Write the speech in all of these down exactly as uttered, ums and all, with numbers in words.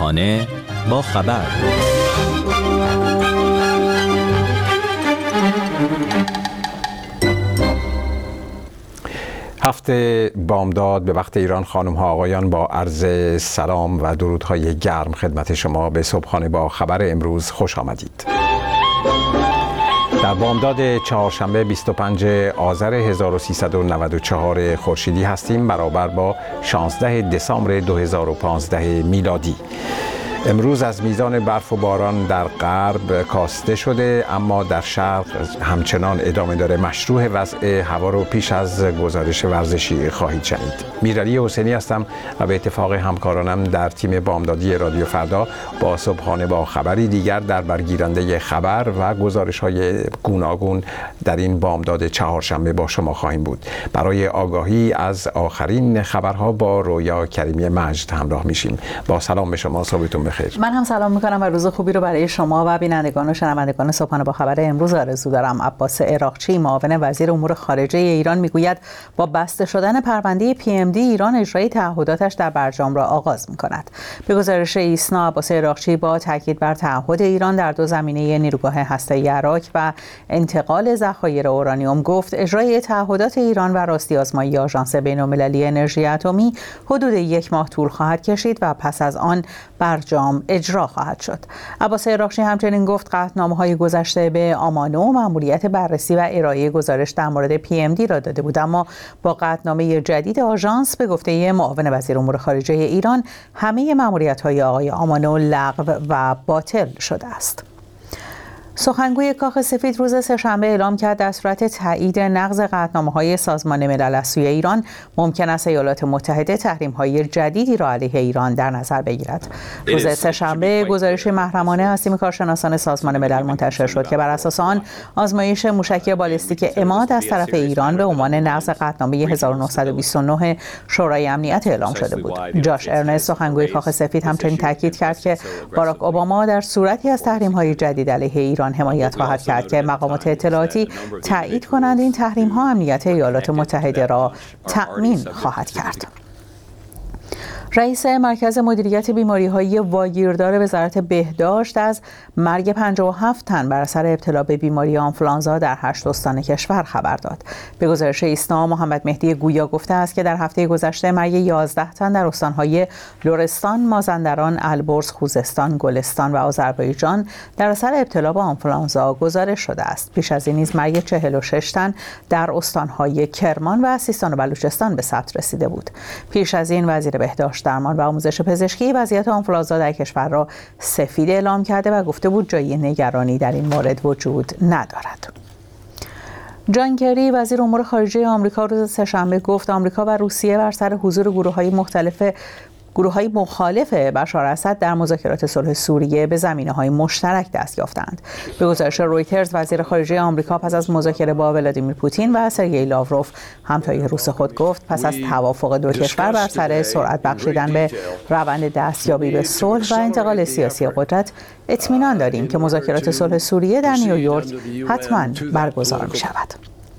صبحانه با خبر. هفته بامداد به وقت ایران، خانم ها آقایان، با عرض سلام و درودهای گرم خدمت شما به صبحانه با خبر امروز خوش آمدید. در بامداد چهارشنبه بیست و پنجم آذر هزار و سیصد و نود و چهار خورشیدی هستیم، برابر با شانزدهم دسامبر دو هزار و پانزده میلادی. امروز از میزان برف و باران در غرب کاسته شده، اما در شرق همچنان ادامه داره. مشروع وضع هوا رو پیش از گزارش ورزشی خواهید شنید. میرعلی حسینی هستم و به اتفاق همکارانم در تیم بامدادی رادیو فردا با صبحانه با خبری دیگر در برگیرنده خبر و گزارش‌های گوناگون در این بامداد چهارشنبه با شما خواهیم بود. برای آگاهی از آخرین خبرها با رویا کریمی مجد همراه میشیم. با سلام به شما، صبحتون بخیر. من هم سلام میکنم و روز خوبی رو برای شما و بینندگان و شنوندگان صبحانه با خبر امروز آرزو دارم. عباس عراقچی، معاون وزیر امور خارجه ایران، میگوید با بسته شدن پرونده پی ام دی ایران اجرای تعهداتش در برجام را آغاز میکند. به گزارش ایسنا، عباس عراقچی با تاکید بر تعهد ایران در دو زمینه نیروگاه هسته‌ای عراق و انتقال ذخایر اورانیوم گفت اجرای تعهدات ایران و راستی آزمایی آژانس بین‌المللی انرژی اتمی حدود یک ماه طول خواهد کشید و پس از آن برجام اجرا خواهد شد. عباس عراقچی همچنین گفت قطعنامه‌های گذشته به آمانو مأموریت بررسی و ارائه گزارش در مورد پی ام دی را داده بود، اما با قطعنامه جدید آژانس به گفته معاون وزیر امور خارجه ایران همه مأموریت‌های آقای آمانو لغو و باطل شده است. سخنگوی کاخ سفید روز سه‌شنبه اعلام کرد در صورت تایید نقض قطعنامه‌های سازمان ملل از سوی ایران ممکن است ایالات متحده تحریم‌های جدیدی را علیه ایران در نظر بگیرد. روز سه‌شنبه گزارش محرمانه از تیم کارشناسان سازمان ملل منتشر شد که بر اساس آن آزمایش موشکی بالستیک عماد از طرف ایران به عنوان نقض قطعنامه هزار و نهصد و بیست و نه شورای امنیت اعلام شده بود. جاش ارنست، سخنگوی کاخ سفید، همچنین تاکید کرد که باراک اوباما در صورتی از تحریم‌های جدید علیه ایران حمایت خواهد کرد که مقامات اطلاعاتی تایید کنند این تحریم ها امنیت ایالات متحده را تأمین خواهد کرد. رئیس مرکز مدیریت بیماری‌های واگیردار وزارت بهداشت از مرگ پنجاه و هفت تن بر اثر ابتلا به بیماری آنفولانزا در هشت استان کشور خبر داد. به گزارش ایسنا، محمد مهدی گویا گفته است که در هفته گذشته مرگ یازده تن در استان‌های لرستان، مازندران، البرز، خوزستان، گلستان و آذربایجان در اثر ابتلا به آنفولانزا گزارش شده است. پیش از این نیز مرگ چهل و شش تن در استان‌های کرمان و سیستان و بلوچستان به ثبت رسیده بود. پیش از این وزیر بهداشت، درمان و آموزش پزشکی وضعیت آنفولانزا در کشور را سفید اعلام کرده و گفته بود جای نگرانی در این مورد وجود ندارد. جان کری، وزیر امور خارجه آمریکا، روز سه‌شنبه گفت آمریکا و روسیه بر سر حضور گروه‌های مختلف گروه‌های مخالف بشار اسد در مذاکرات صلح سوریه به زمینه‌های مشترک دست یافتند. به گزارش رویترز، وزیر خارجه آمریکا پس از مذاکره با ولادیمیر پوتین و سرگئی لاوروف، همتای روس خود، گفت پس از توافق دو کشور بر سر سرعت بخشیدن به روند دستیابی به صلح و انتقال سیاسی قدرت اطمینان داریم که مذاکرات صلح سوریه در نیویورک حتماً برگزار می‌شود.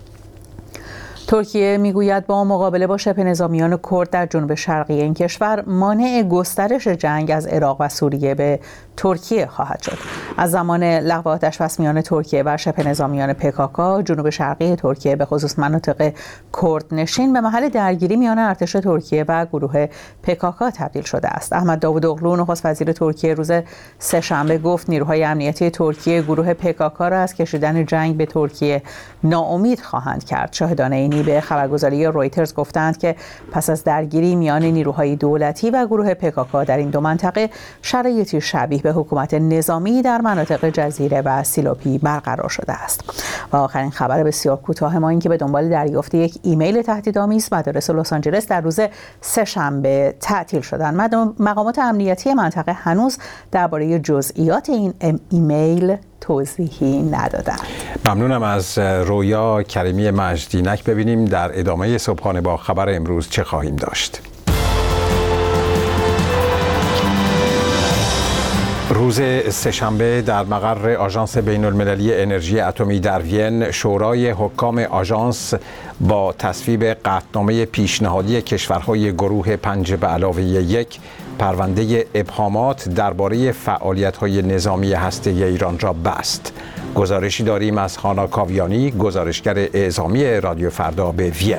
ترکیه میگوید با مقابله با شبه نظامیان کرد در جنوب شرقی این کشور مانع گسترش جنگ از عراق و سوریه به ترکیه خواهد شد. از زمان لغو آتش‌بس میان ترکیه و شبه نظامیان پکاکا، جنوب شرقی ترکیه به خصوص مناطق کرد نشین به محل درگیری میان ارتش ترکیه و گروه پکاکا تبدیل شده است. احمد داوودوغلو، نخست وزیر ترکیه، روز سه‌شنبه گفت نیروهای امنیتی ترکیه گروه پکاکا را از کشیدن جنگ به ترکیه ناامید خواهند کرد. شاهدان عینی به خبرگزاری رویترز گفتند که پس از درگیری میان نیروهای دولتی و گروه پکاکا در این دو منطقه شرایطی شبیه به حکومت نظامی در مناطق جزیره و سیلوپی برقرار شده است. و آخرین خبر بسیار کوتاه ما این که به دنبال دریافت یک ایمیل تهدیدآمیز، مدارس لس آنجلس در روز سه‌شنبه تعطیل شدند. مقامات امنیتی منطقه هنوز درباره جزئیات این ایمیل توضیحی ندادند. ممنونم از رویا کریمی مجدینک. ببینیم در ادامه صبحانه با خبر امروز چه خواهیم داشت. روز سه‌شنبه در مقر آژانس بین المللی انرژی اتمی در وین، شورای حکام آژانس با تصویب قطعنامه پیشنهادی کشورهای گروه پنج به علاوه یک پرونده ابهامات درباره فعالیت‌های نظامی هسته‌ای ایران را بست. گزارشی داریم از هانا کاویانی، گزارشگر اعزامی رادیو فردا به وین.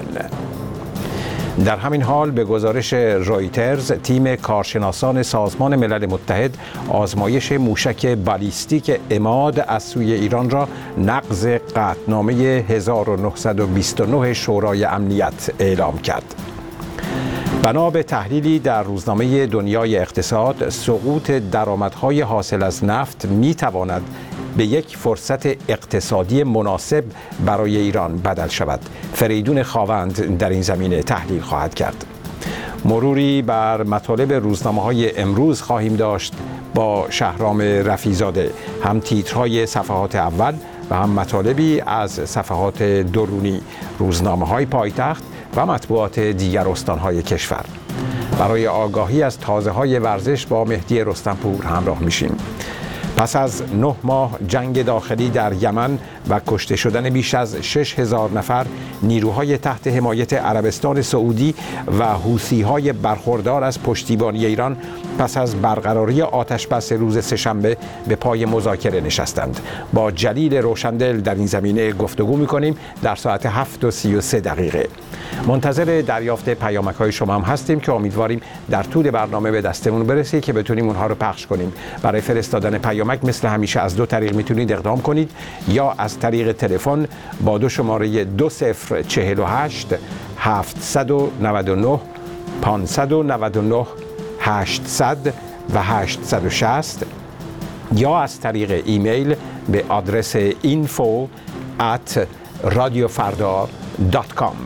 در همین حال به گزارش رویترز، تیم کارشناسان سازمان ملل متحد آزمایش موشک بالیستیک عماد از سوی ایران را نقض قطعنامه هزار و نهصد و بیست و نه شورای امنیت اعلام کرد. بنا به تحلیلی در روزنامه دنیای اقتصاد، سقوط درآمدهای حاصل از نفت می‌تواند به یک فرصت اقتصادی مناسب برای ایران بدل شود. فریدون خاوند در این زمینه تحلیل خواهد کرد. مروری بر مطالب روزنامه‌های امروز خواهیم داشت با شهرام رفیع‌زاده، هم تیترهای صفحات اول و هم مطالبی از صفحات درونی روزنامه‌های پایتخت و مطبوعات دیگر استان‌های کشور. برای آگاهی از تازه‌های ورزش با مهدی رستمپور همراه میشیم. پس از نه ماه جنگ داخلی در یمن و کشته شدن بیش از شش هزار نفر، نیروهای تحت حمایت عربستان سعودی و حوثی‌های برخوردار از پشتیبانی ایران پس از برقراری آتش‌بس روز سه‌شنبه به پای مذاکره نشستند. با جلیل روشندل در این زمینه گفتگو می‌کنیم در ساعت هفت و سی و سه دقیقه. منتظر دریافت پیامک‌های شما هم هستیم که امیدواریم در طول برنامه به دستمون برسه که بتونیم اونها رو پخش کنیم. برای فرستادن پیامک مثل همیشه از دو طریق میتونید اقدام کنید، یا از طریق تلفن با دو شماره دو صفر چهل و هشت هفتصد و نود و نه پانصد و نود و نه هشتصد و هشتصد و شصت، یا از طریق ایمیل به آدرس اینفو ات رادیو فردا دات کام.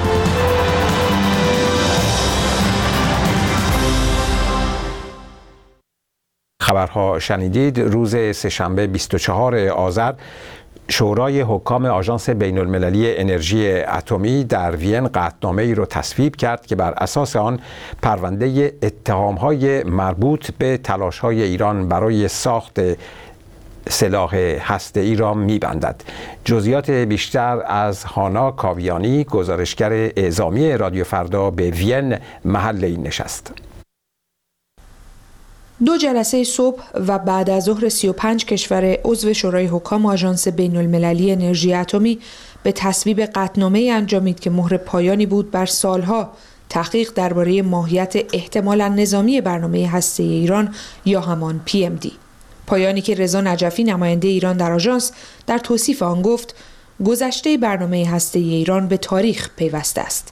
خبرها شنیدید. روز سه‌شنبه بیست و چهارم آذر شورای حکام آژانس بین المللی انرژی اتمی در وین قطعنامه‌ای را تصویب کرد که بر اساس آن پرونده اتهام‌های مربوط به تلاش‌های ایران برای ساخت سلاح هسته‌ای را می‌بندد. جزئیات بیشتر از هانا کاویانی، گزارشگر اعزامی رادیو فردا به وین، محل این نشست. دو جلسه صبح و بعد از ظهر سی و پنج کشور عضو شورای حکام آژانس بین المللی انرژی اتمی به تصویب قطعنامه‌ای انجامید که مهر پایانی بود بر سالها تحقیق درباره ماهیت احتمالاً نظامی برنامه هسته‌ای ایران یا همان پی ام دی. پایانی که رضا نجفی نماینده ایران در آژانس در توصیف آن گفت گذشته برنامه هسته‌ای ایران به تاریخ پیوسته است.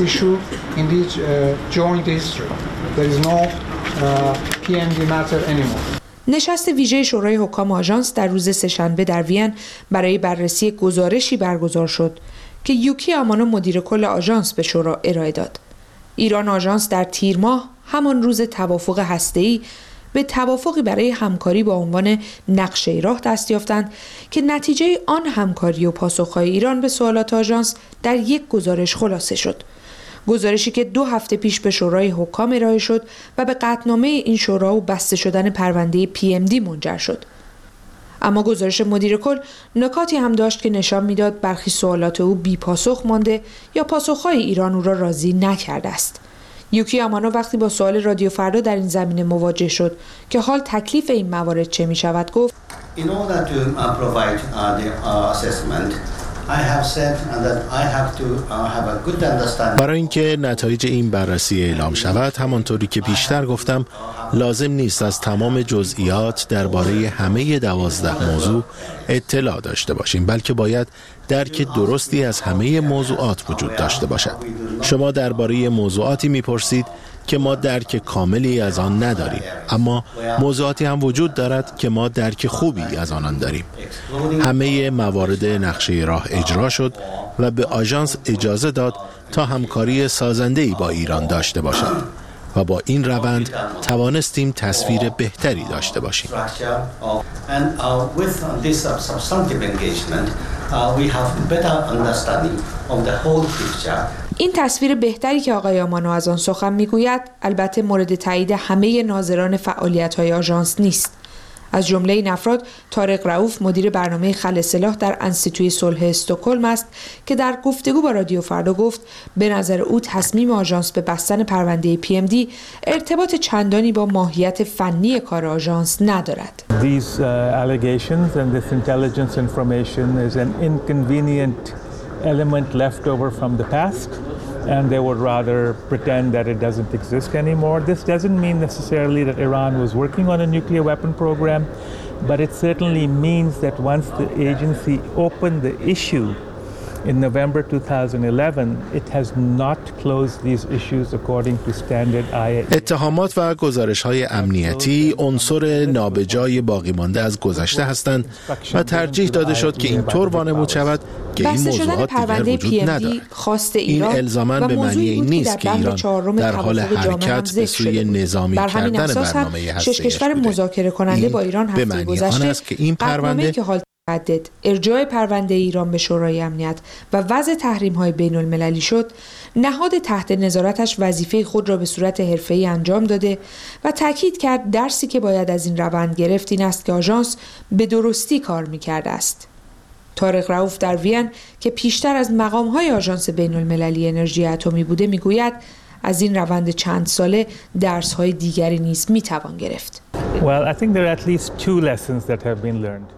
نشست ویژه شورای حکام آژانس در روز سه‌شنبه در وین برای بررسی گزارشی برگزار شد که یوکی آمانو مدیر کل آژانس به شورا ارائه داد. ایران آژانس در تیر ماه همان روز توافق هسته‌ای به توافقی برای همکاری با عنوان نقشه راه دست یافتند که نتیجه آن همکاری و پاسخ‌های ایران به سوالات آژانس در یک گزارش خلاصه شد. گزارشی که دو هفته پیش به شورای حکام ارائه شد و به قطعنامه این شورا و بسته شدن پرونده پی ام دی منجر شد. اما گزارش مدیر کل نکاتی هم داشت که نشان میداد برخی سوالات او بی پاسخ مانده یا پاسخ‌های ایران او را راضی نکرده است. یوکی آمانو وقتی با سوال رادیو فردا در این زمینه مواجه شد که حال تکلیف این موارد چه می شود گفت In order to uh, provide uh, the uh, assessment, I have said that I have to uh, have a good understanding. برای اینکه نتایج این بررسی اعلام شود، همانطوری که بیشتر گفتم، لازم نیست از تمام جزئیات درباره همه دوازده موضوع اطلاع داشته باشیم، بلکه باید درک درستی از همه موضوعات وجود داشته باشد. شما درباره موضوعاتی میپرسید که ما درک کاملی از آن نداریم، اما موضوعاتی هم وجود دارد که ما درک خوبی از آنان داریم. همه موارد نقشه راه اجرا شد و به آژانس اجازه داد تا همکاری سازنده‌ای با ایران داشته باشد و با این روند توانستیم تصویر بهتری داشته باشیم. این تصویر بهتری که آقای آمانو از آن سخن میگوید البته مورد تایید همه ناظران فعالیت‌های آژانس نیست. از جمله این افراد طارق رؤوف مدیر برنامه خلع سلاح در انستیتوی صلح استکهلم است که در گفتگو با رادیو فردا گفت به نظر او تصمیم آژانس به بستن پرونده پی ام دی ارتباط چندانی با ماهیت فنی کار آژانس ندارد. These uh, allegations and this intelligence information is an inconvenient element left over from the past. And they would rather pretend that it doesn't exist anymore. This doesn't mean necessarily that Iran was working on a nuclear weapon program, but it certainly means that once the agency opened the issue in November two thousand eleven, it has not closed these issues according to standard I A E A. اتهامات و گزارش‌های امنیتی عنصر نابجای باقی مانده از گذشته هستند و ترجیح داده شد که اینطور وانمود شود که این موضوعات دیگر وجود ندارد. این الزاماً به معنی این نیست که ایران در حال حرکت به سوی نظامی کردن برنامه هسته‌ایش مذاکره کننده با ایران هفته گذشته است که این پرونده متعدد ارجاع پرونده ایران به شورای امنیت و وضع تحریم‌های بین‌المللی شد، نهاد تحت نظارتش وظیفه خود را به صورت حرفه‌ای انجام داده و تاکید کرد درسی که باید از این روند گرفت این است که آژانس به درستی کار می‌کرده است. طارق رؤوف در وین که پیشتر از مقام‌های آژانس بین‌المللی انرژی اتمی بوده می‌گوید از این روند چند ساله درس‌های دیگری نیز می‌توان گرفت. Well, I think there are at least two lessons that have been learned.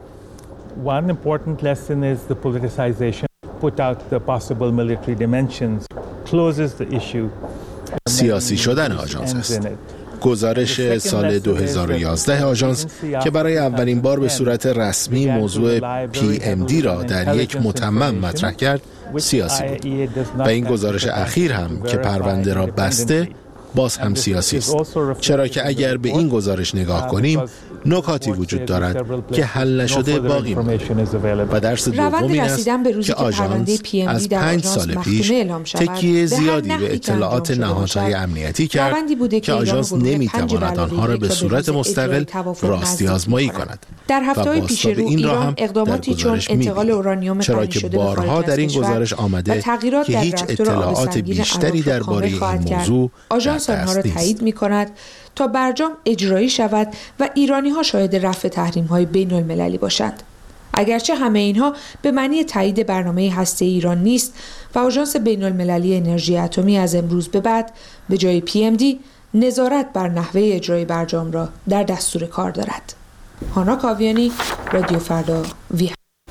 One important lesson is the politicization, put out the possible military dimensions, closes the issue. سیاسی شدن آژانس است. گزارش سال دو هزار و یازده آژانس که برای اولین بار به صورت رسمی موضوع پی ام دی را در یک متمم مطرح کرد، سیاسی بود. و این گزارش اخیر هم که پرونده را بسته باز هم سیاسی است، چرا که اگر به این گزارش نگاه کنیم نکاتی وجود دارد که حل نشده باقی مانده و درس دوم این است که آژانس از پنج سال پیش تکیه زیادی به اطلاعات نهادهای امنیتی کرد که آژانس نمیتواند آنها را به صورت مستقل راستی آزمایی کند در هفته‌های پیش رو ایران اقداماتی چون انتقال اورانیوم چرا که بارها در این گزارش آمده که هیچ اطلاعات بیشتری درباره این موضوع آژانس آنها را تایید می‌کند تا برجام اجرایی شود و ایرانی‌ها شاهد رفع تحریم‌های بین‌المللی باشند. اگرچه همه اینها به معنی تایید برنامه هسته ایران نیست و آژانس بین‌المللی انرژی اتمی از امروز به بعد به جای پی ام دی نظارت بر نحوه اجرای برجام را در دستور کار دارد. هانا کاویانی، رادیو فردا، وی.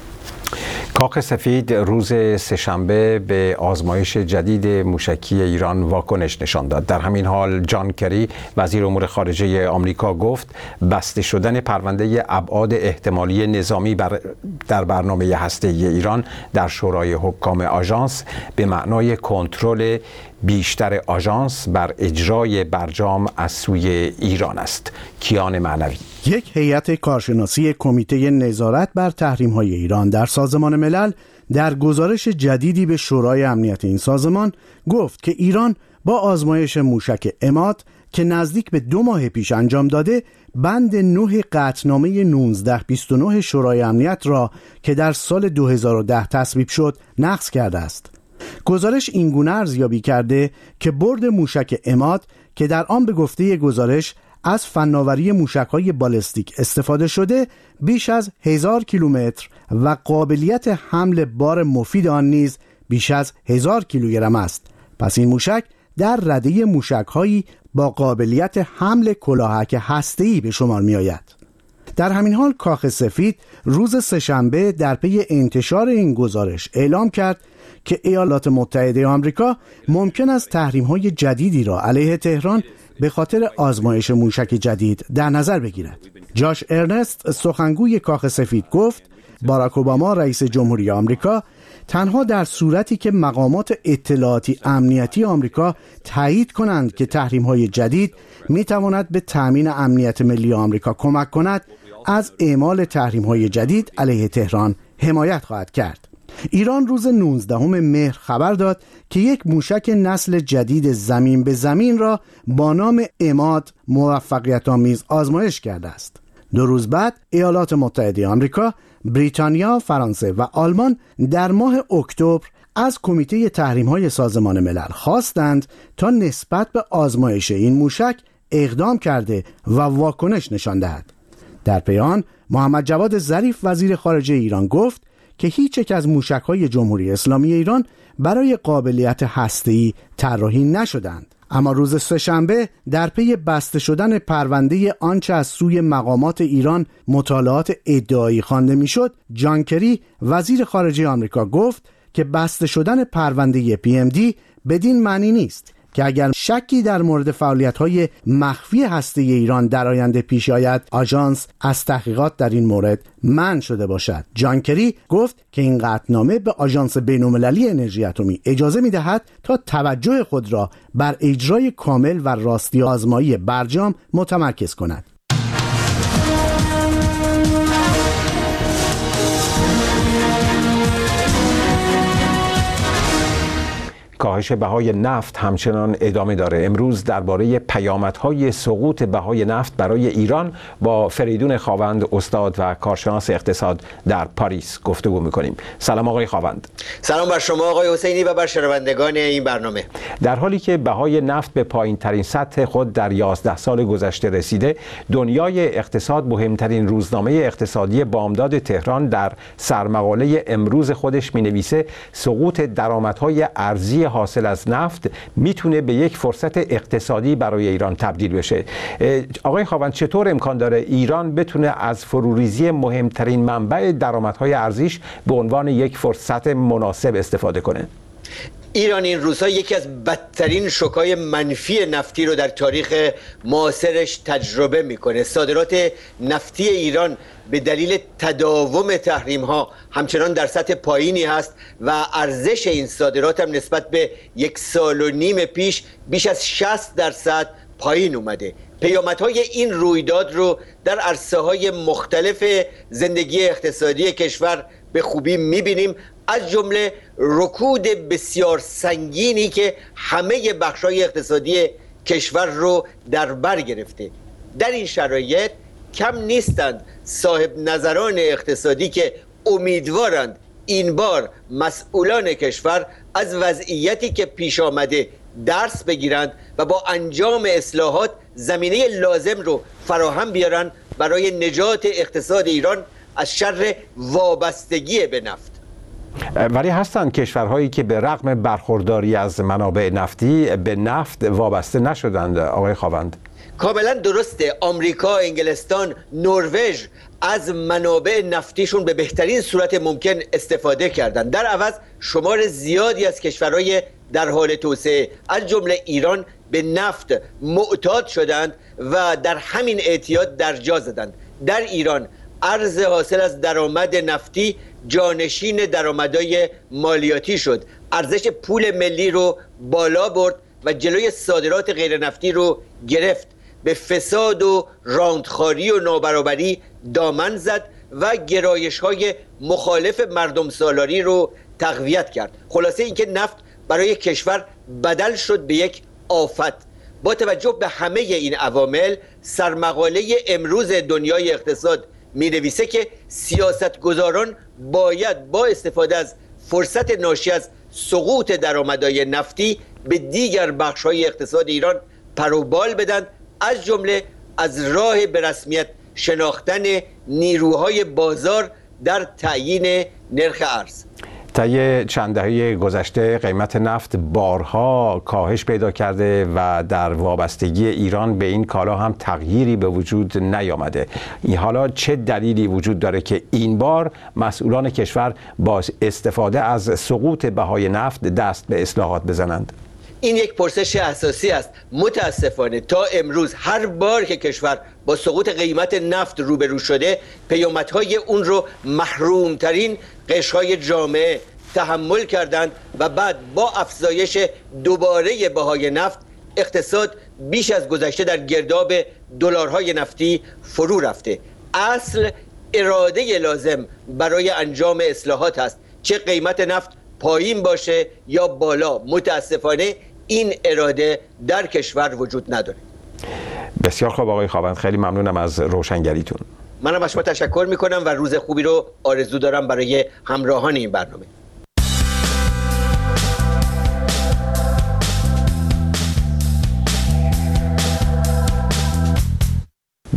کاخ سفید روز سه‌شنبه به آزمایش جدید موشکی ایران واکنش نشان داد. در همین حال جان کری وزیر امور خارجه آمریکا گفت بسته شدن پرونده ابعاد احتمالی نظامی بر در برنامه هسته‌ای ایران در شورای حکام آژانس به معنای کنترل بیشتر آژانس بر اجرای برجام از سوی ایران است. کیان معنوی. یک هیئت کارشناسی کمیته نظارت بر تحریم‌های ایران در سازمان ملل در گزارش جدیدی به شورای امنیت این سازمان گفت که ایران با آزمایش موشک عماد که نزدیک به دو ماه پیش انجام داده بند نه قطعنامه نوزده بیست و نه شورای امنیت را که در سال دو هزار و ده تصویب شد نقض کرده است. گزارش اینگونه ارزیابی کرده که برد موشک عماد که در آن به گفته گزارش از فناوری موشک‌های بالستیک استفاده شده بیش از هزار کیلومتر و قابلیت حمل بار مفید آن نیز بیش از هزار کیلوگرم است. پس این موشک در رده موشک‌هایی با قابلیت حمل کلاهک هسته‌ای به شمار می‌آید. در همین حال کاخ سفید روز سه‌شنبه در پی انتشار این گزارش اعلام کرد که ایالات متحده آمریکا ممکن است تحریم‌های جدیدی را علیه تهران به خاطر آزمایش موشک جدید در نظر بگیرد. جاش ارنست سخنگوی کاخ سفید گفت باراک اوباما رئیس جمهوری آمریکا تنها در صورتی که مقامات اطلاعاتی امنیتی آمریکا تایید کنند که تحریم‌های جدید می‌تواند به تأمین امنیت ملی آمریکا کمک کند از اعمال تحریم‌های جدید علیه تهران حمایت خواهد کرد. ایران روز نوزدهم مهر خبر داد که یک موشک نسل جدید زمین به زمین را با نام عماد موفقیت‌آمیز آزمایش کرده است. دو روز بعد ایالات متحده آمریکا، بریتانیا، فرانسه و آلمان در ماه اکتبر از کمیته تحریم‌های سازمان ملل خواستند تا نسبت به آزمایش این موشک اقدام کرده و واکنش نشان دهد. در پی آن محمد جواد ظریف وزیر خارجه ایران گفت که هیچ یک از موشک‌های جمهوری اسلامی ایران برای قابلیت هسته‌ای طراحی نشدند. اما روز سه‌شنبه در پی بسته شدن پرونده آنچه از سوی مقامات ایران مطالعات ادعایی خوانده میشد، جان کری وزیر خارجه آمریکا گفت که بسته شدن پرونده پی ام دی بدین معنی نیست که اگر شکی در مورد فعالیت‌های مخفی هسته‌ای ایران در آینده پیش آید، آژانس از تحقیقات در این مورد منع شده باشد. جان کری گفت که این قطعنامه به آژانس بین‌المللی انرژی اتمی اجازه می‌دهد تا توجه خود را بر اجرای کامل و راستی آزمایی برجام متمرکز کند. کاهش بهای نفت همچنان ادامه داره. امروز درباره پیامدهای سقوط بهای نفت برای ایران با فریدون خاوند، استاد و کارشناس اقتصاد در پاریس گفتگو میکنیم. سلام آقای خاوند. سلام بر شما آقای حسینی و بر شنوندگان این برنامه. در حالی که بهای نفت به پایین ترین سطح خود در یازده سال گذشته رسیده، دنیای اقتصاد مهمترین روزنامه اقتصادی بامداد تهران در سرمقاله امروز خودش مینویسه سقوط درآمدهای ارزی حاصل از نفت میتونه به یک فرصت اقتصادی برای ایران تبدیل بشه. آقای خاوند، چطور امکان داره ایران بتونه از فروریزی مهمترین منبع درآمدهای ارزیش به عنوان یک فرصت مناسب استفاده کنه؟ ایران این روزها یکی از بدترین شوک‌های منفی نفتی رو در تاریخ معاصرش تجربه میکنه. صادرات نفتی ایران به دلیل تداوم تحریم‌ها همچنان در سطح پایینی هست و ارزش این صادرات هم نسبت به یک سال و نیم پیش بیش از شصت درصد پایین اومده. پیامدهای این رویداد رو در عرصه‌های مختلف زندگی اقتصادی کشور به خوبی می‌بینیم، از جمله رکود بسیار سنگینی که همه بخش‌های اقتصادی کشور رو در بر گرفته. در این شرایط کم نیستند صاحب نظران اقتصادی که امیدوارند این بار مسئولان کشور از وضعیتی که پیش آمده درس بگیرند و با انجام اصلاحات زمینه لازم رو فراهم بیارند برای نجات اقتصاد ایران از شر وابستگی به نفت. ولی هستند کشورهایی که به رغم برخورداری از منابع نفتی به نفت وابسته نشدند آقای خاوند. کاملا درسته. آمریکا، انگلستان، نروژ از منابع نفتیشون به بهترین صورت ممکن استفاده کردند. در عوض شمار زیادی از کشورهای در حال توسعه از جمله ایران به نفت معتاد شدند و در همین اعتیاد در جا زدند. در ایران ارز حاصل از درآمد نفتی جانشین درآمدهای مالیاتی شد، ارزش پول ملی رو بالا برد و جلوی صادرات غیر نفتی رو گرفت، به فساد و راندخواری و نابرابری دامن زد و گرایش‌های مخالف مردم سالاری رو تقویت کرد. خلاصه اینکه نفت برای کشور بدل شد به یک آفت. با توجه به همه این عوامل، سرمقاله امروز دنیای اقتصاد می نویسه که سیاستگزاران باید با استفاده از فرصت ناشی از سقوط درآمدهای نفتی به دیگر بخش‌های اقتصاد ایران پروبال بدن، از جمله از راه به رسمیت شناختن نیروهای بازار در تعیین نرخ ارز. طی چند دهه گذشته قیمت نفت بارها کاهش پیدا کرده و در وابستگی ایران به این کالا هم تغییری به وجود نیامده. این حالا چه دلیلی وجود داره که این بار مسئولان کشور با استفاده از سقوط بهای نفت دست به اصلاحات بزنند؟ این یک پرسش اساسی است. متاسفانه تا امروز هر بار که کشور با سقوط قیمت نفت روبرو شده، پیامدهای اون رو محرومترین قشرهای جامعه تحمل کردند و بعد با افزایش دوباره بهای نفت اقتصاد بیش از گذشته در گرداب دلارهای نفتی فرو رفته. اصل اراده لازم برای انجام اصلاحات است، چه قیمت نفت پایین باشه یا بالا. متاسفانه این اراده در کشور وجود نداره. بسیار خوب آقای خاوند، خیلی ممنونم از روشنگریتون. منم از شما تشکر میکنم و روز خوبی رو آرزو دارم برای همراهان این برنامه.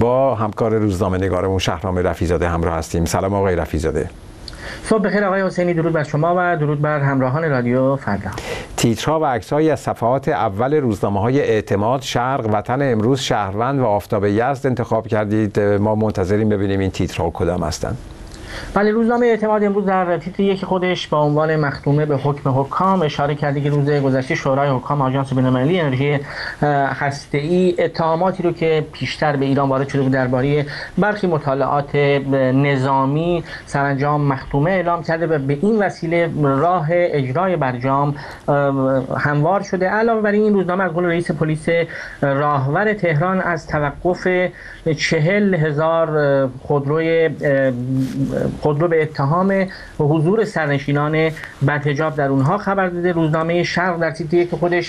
با همکار روزنامه نگارمون شهرام رفیع‌زاده همراه هستیم. سلام آقای رفیع‌زاده. صبح بخیر آقای حسینی، درود بر شما و درود بر همراهان رادیو فردا. تیترها و عکس‌هایی از صفحات اول روزنامه‌های اعتماد، شرق، وطن امروز، شهروند و آفتاب یزد انتخاب کردید. ما منتظریم ببینیم این تیترها کدام هستند. بله، روزنامه اعتماد امروز در تیتر یک خودش با عنوان مختومه به حکم حکام اشاره کرده که روز گذشته شورای حکام آژانس بین‌المللی انرژی هسته‌ای اتهاماتی رو که پیشتر به ایران وارد شده بود درباره برخی مطالعات نظامی سرانجام مختومه اعلام کرده و به این وسیله راه اجرای برجام هموار شده. علاوه بر این، روزنامه از قول رئیس پلیس راهور تهران از توقف چهل هزار خودروی خودرو به اتهام حضور سرنشینان بدحجاب در اونها خبر داده. روزنامه شرق در تیتر یک خودش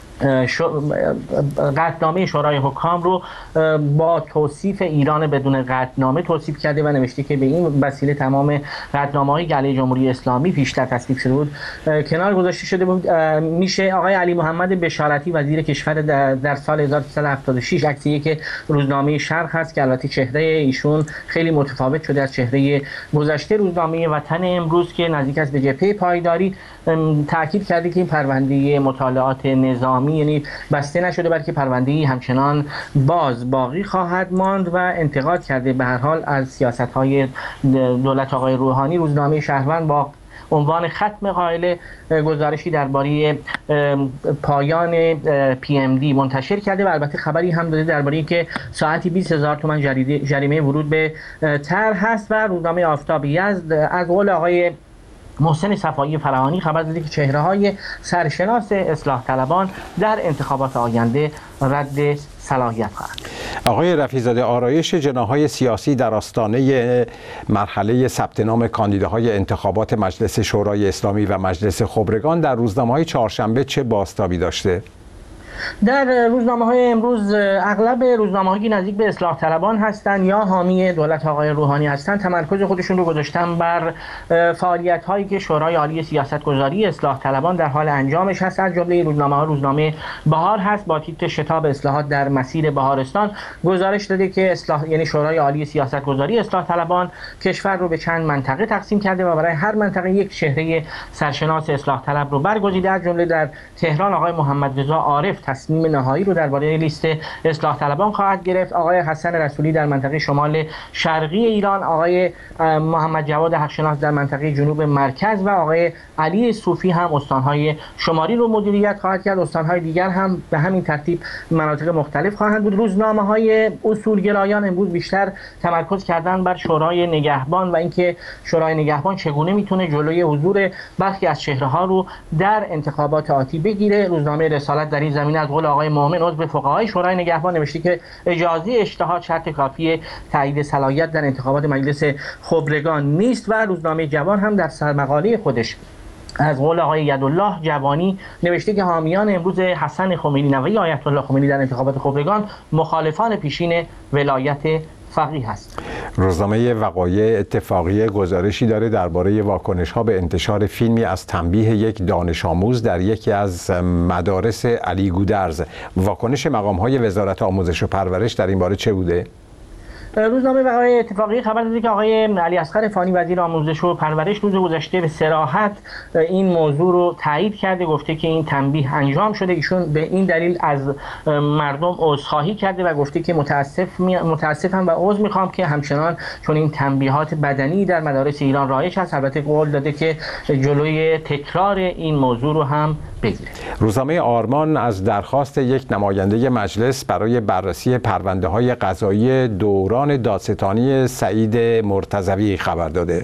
قطعنامه شورای حکام رو با توصیف ایران بدون قطعنامه توصیف کرده و نوشته که به این وسیله تمام قطعنامه‌های که علیه جمهوری اسلامی پیشتر تصویب شده بود کنار گذاشته شده بود. میشه آقای علی محمد بشارتی وزیر کشور در سال هزار و سیصد و هفتاد و شش، عکسی که روزنامه شرق هست که البته چهره ایشون خیلی متفاوت شده از چهره گذشته. روزنامه وطن امروز که نزدیک است به جبهه پایداری تاکید کرده که این پرونده مطالعات نظامی یعنی بسته نشده بلکه پرونده‌ای همچنان باز باقی خواهد ماند و انتقاد کرده به هر حال از سیاست‌های دولت آقای روحانی. روزنامه شهروند با عنوان ختم قائله گزارشی درباره پایان پی ام دی منتشر کرده و البته خبری هم داده درباره اینکه ساعتی بیست هزار تومان جریمه ورود به طرح هست. و روزنامه آفتاب یزد از قول آقای محسن صفایی فراهانی خبر داده که چهره‌های سرشناس اصلاح طلبان در انتخابات آینده رد صلاحیت خواهند. آقای رفیع‌زاده، آرایش جناح‌های سیاسی در آستانه مرحله ثبت نام کاندیداهای انتخابات مجلس شورای اسلامی و مجلس خبرگان در روزنامه‌های چهارشنبه چه بازتابی داشته؟ در روزنامه‌های امروز اغلب روزنامه‌هایی نزدیک به اصلاح طلبان هستند یا حامی دولت آقای روحانی هستند تمرکز خودشون رو گذاشتن بر فعالیت‌هایی که شورای عالی سیاستگذاری اصلاح طلبان در حال انجامش هست. از جمله روزنامه‌ها روزنامه بهار هست با تیتر شتاب اصلاحات در مسیر بهارستان گزارش داده که اصلاح یعنی شورای عالی سیاستگذاری اصلاح طلبان کشور رو به چند منطقه تقسیم کرده و برای هر منطقه یک چهره سرشناس اصلاح طلب رو برگزیده. از جمله در تهران آقای محمد رضا عارف تصمیم نهایی رو درباره لیست اصلاح طلبان خواهد گرفت. آقای حسن رسولی در منطقه شمال شرقی ایران، آقای محمد جواد حقشناس در منطقه جنوب مرکز و آقای علی صوفی هم استانهای شمالی رو مدیریت خواهد کرد. استانهای دیگر هم به همین ترتیب مناطق مختلف خواهند بود. روزنامه‌های اصولگرایان امروز بیشتر تمرکز کردن بر شورای نگهبان و اینکه شورای نگهبان چگونه میتونه جلوی حضور برخی از چهره‌ها رو در انتخابات آتی بگیره. روزنامه رسالت در این زمینه از قول آقای مومن عضو فقهای شورای نگهبان نوشته که اجازه اجتهاد شرط کافی تایید صلاحیت در انتخابات مجلس خبرگان نیست. و روزنامه جوان هم در سرمقاله خودش از قول آقای یدالله جوانی نوشته که حامیان امروز حسن خمینی نوه آیت الله خمینی در انتخابات خبرگان مخالفان پیشین ولایت فقیه هست. روزنامه وقایع اتفاقی گزارشی داره درباره واکنش‌ها به انتشار فیلمی از تنبیه یک دانش آموز در یکی از مدارس علی گودرز. واکنش مقام‌های وزارت آموزش و پرورش در این باره چه بوده؟ روزنامه وقایع اتفاقی خبر داده که آقای علی اصغر فانی وزیر آموزش و پرورش روز گذشته به صراحت این موضوع رو تایید کرده، گفته که این تنبیه انجام شده. ایشون به این دلیل از مردم عذرخواهی کرده و گفته که متاسف متاسفم و عذر میخوام که همچنان چون این تنبیهات بدنی در مدارس ایران رایج هست. البته قول داده که جلوی تکرار این موضوع رو هم بگیره. روزنامه آرمان از درخواست یک نماینده مجلس برای بررسی پرونده‌های قضایی دوران دادستانی سعید مرتضوی خبر داده.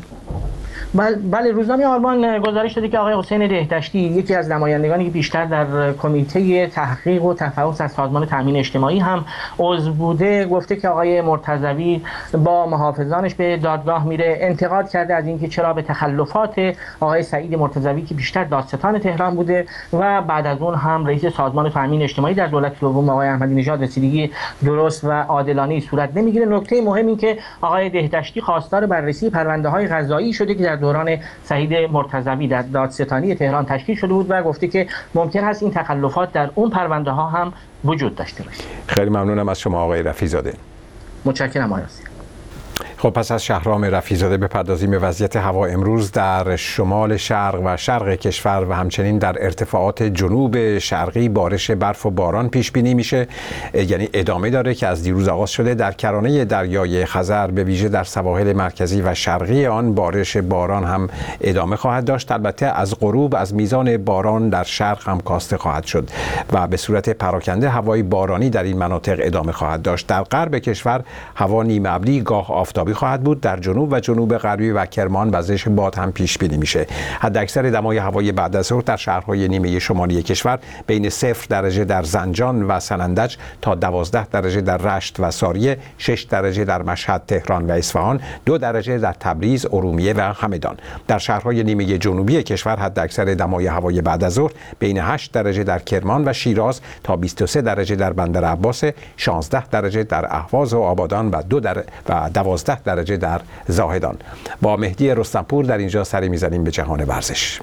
بله، روزنامه آرمان گزارش داده که آقای حسین دهدشتی یکی از نمایندگانی که بیشتر در کمیته تحقیق و تفحص از سازمان تامین اجتماعی هم عضو بوده گفته که آقای مرتضوی با محافظانش به دادگاه میره. انتقاد کرده از اینکه چرا به تخلفات آقای سعید مرتضوی که بیشتر دادستان تهران بوده و بعد از اون هم رئیس سازمان تامین اجتماعی در دولت دوم آقای احمدی نژاد رسیدگی درست و عادلانه صورت نمیگیره. نکته مهم این که آقای دهدشتی خواستار بررسی پرونده‌های قضایی شده که در دوران سعید مرتضوی در دادستانی تهران تشکیل شده بود و گفته که ممکن است این تخلفات در اون پرونده ها هم وجود داشته باشه. خیلی ممنونم از شما آقای رفیع‌زاده. متشکرم آیاز. خب پس از شهرام رفیع‌زاده بپردازیم به وضعیت هوا امروز در شمال شرق و شرق کشور و همچنین در ارتفاعات جنوب شرقی بارش برف و باران پیش بینی میشه، یعنی ادامه داره که از دیروز آغاز شده. در کرانه دریای خزر به ویژه در سواحل مرکزی و شرقی آن بارش باران هم ادامه خواهد داشت. البته از غروب از میزان باران در شرق هم کاسته خواهد شد و به صورت پراکنده هوای بارانی در این مناطق ادامه خواهد داشت. در غرب کشور هوا نیمه ابری گاه آفتابی خواهد بود. در جنوب و جنوب غربی و کرمان وزش باد هم پیش بینی میشه. حداکثر دمای هوای بعد از ظهر در شهرهای نیمه شمالی کشور بین صفر درجه در زنجان و سنندج تا دوازده درجه در رشت و ساریه، شش درجه در مشهد، تهران و اصفهان، دو درجه در تبریز، ارومیه و همدان. در شهرهای نیمه جنوبی کشور حداکثر دمای هوای بعد از ظهر بین هشت درجه در کرمان و شیراز تا بیست و سه درجه در بندر عباس، شانزده درجه در اهواز و آبادان و دو در و دوازده درجه در زاهدان. با مهدی رستمپور در اینجا سری میزنیم به جهان ورزش.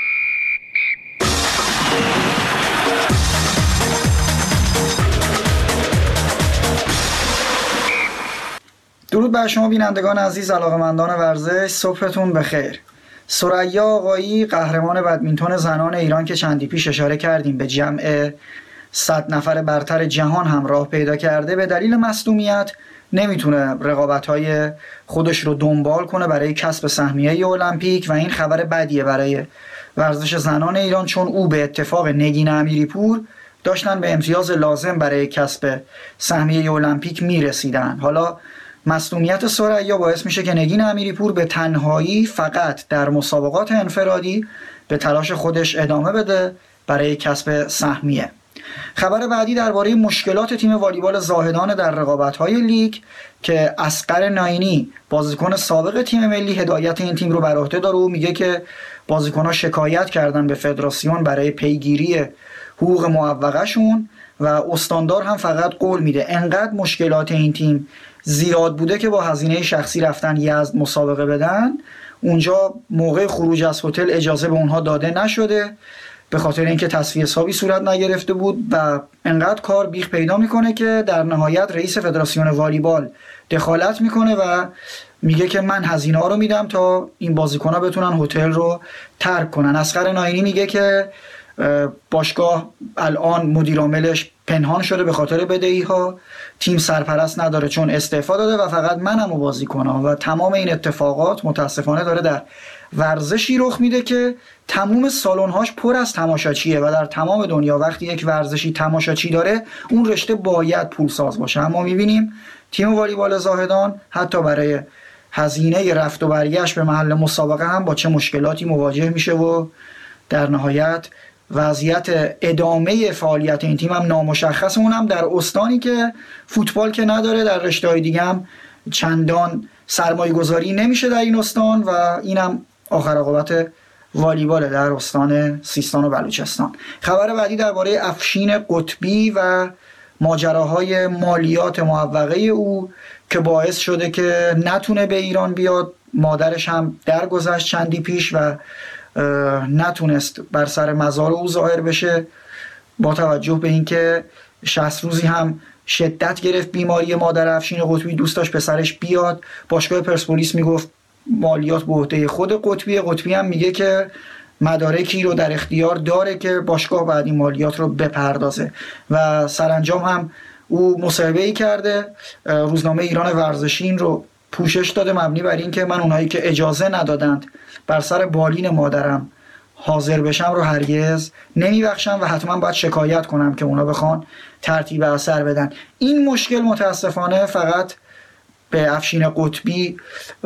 درود بر شما بینندگان عزیز، علاقه‌مندان ورزش، صبحتون بخیر. ثریا آقایی قهرمان بدمینتون زنان ایران که چندی پیش اشاره کردیم به جمع صد نفر برتر جهان هم راه پیدا کرده، به دلیل مصدومیت نمیتونه رقابت‌های خودش رو دنبال کنه برای کسب سهمیه المپیک و این خبر بدیه برای ورزش زنان ایران، چون او به اتفاق نگین امیریپور داشتن به امتیاز لازم برای کسب سهمیه المپیک میرسیدن. حالا مصدومیت ثریا باعث میشه که نگین امیریپور به تنهایی فقط در مسابقات انفرادی به تلاش خودش ادامه بده برای کسب سهمیه. خبر بعدی درباره مشکلات تیم والیبال زاهدان در رقابت‌های لیگ که اصغر ناینی بازیکن سابق تیم ملی هدایت این تیم رو بر عهده داره. او میگه که بازیکن‌ها شکایت کردن به فدراسیون برای پیگیری حقوق معوقه‌شون و استاندار هم فقط قول میده. انقدر مشکلات این تیم زیاد بوده که با هزینه شخصی رفتن یزد مسابقه بدن، اونجا موقع خروج از هتل اجازه به اونها داده نشده به خاطر اینکه تصفیه حسابی صورت نگرفته بود و انقدر کار بیخ پیدا میکنه که در نهایت رئیس فدراسیون والیبال دخالت میکنه و میگه که من هزینه ها رو میدم تا این بازیکن‌ها بتونن هتل رو ترک کنن. اصغر ناینی میگه که باشگاه الان مدیر عاملش پنهان شده به خاطر بدهی ها، تیم سرپرست نداره چون استعفا داده و فقط منم و بازیکن‌ها و تمام این اتفاقات متاسفانه داره در ورزشی رخ میده که تمام سالن‌هاش پر از تماشاچیه و در تمام دنیا وقتی یک ورزشی تماشاچی داره اون رشته باید پولساز باشه. اما میبینیم تیم والیبال زاهدان حتی برای هزینه رفت و برگشت به محل مسابقه هم با چه مشکلاتی مواجه میشه و در نهایت وضعیت ادامه فعالیت این تیم هم نامشخص، اونم در استانی که فوتبال که نداره، در رشته‌های دیگه هم چندان سرمایه گذاری نمیشه در این استان و اینم آخر عاقبت والیبال در استان سیستان و بلوچستان. خبر بعدی درباره افشین قطبی و ماجراهای مالیات معوقه او که باعث شده که نتونه به ایران بیاد. مادرش هم درگذشت چندی پیش و نتونست بر سر مزار او ظاهر بشه با توجه به اینکه شصت روزی هم شدت گرفت بیماری مادر افشین قطبی. دوست داشت پسرش بیاد. باشگاه پرسپولیس میگفت مالیات به عهده خود قطبی. قطبی هم میگه که مدارکی رو در اختیار داره که باشگاه بعد این مالیات رو بپردازه و سرانجام هم او مصاحبه‌ای کرده، روزنامه ایران ورزشی رو پوشش داده مبنی بر این که من اونایی که اجازه ندادند بر سر بالین مادرم حاضر بشم رو هرگز نمیبخشم و حتما باید شکایت کنم که اونا بخوان ترتیب اثر بدن. این مشکل متاسفانه فقط به افشین قطبی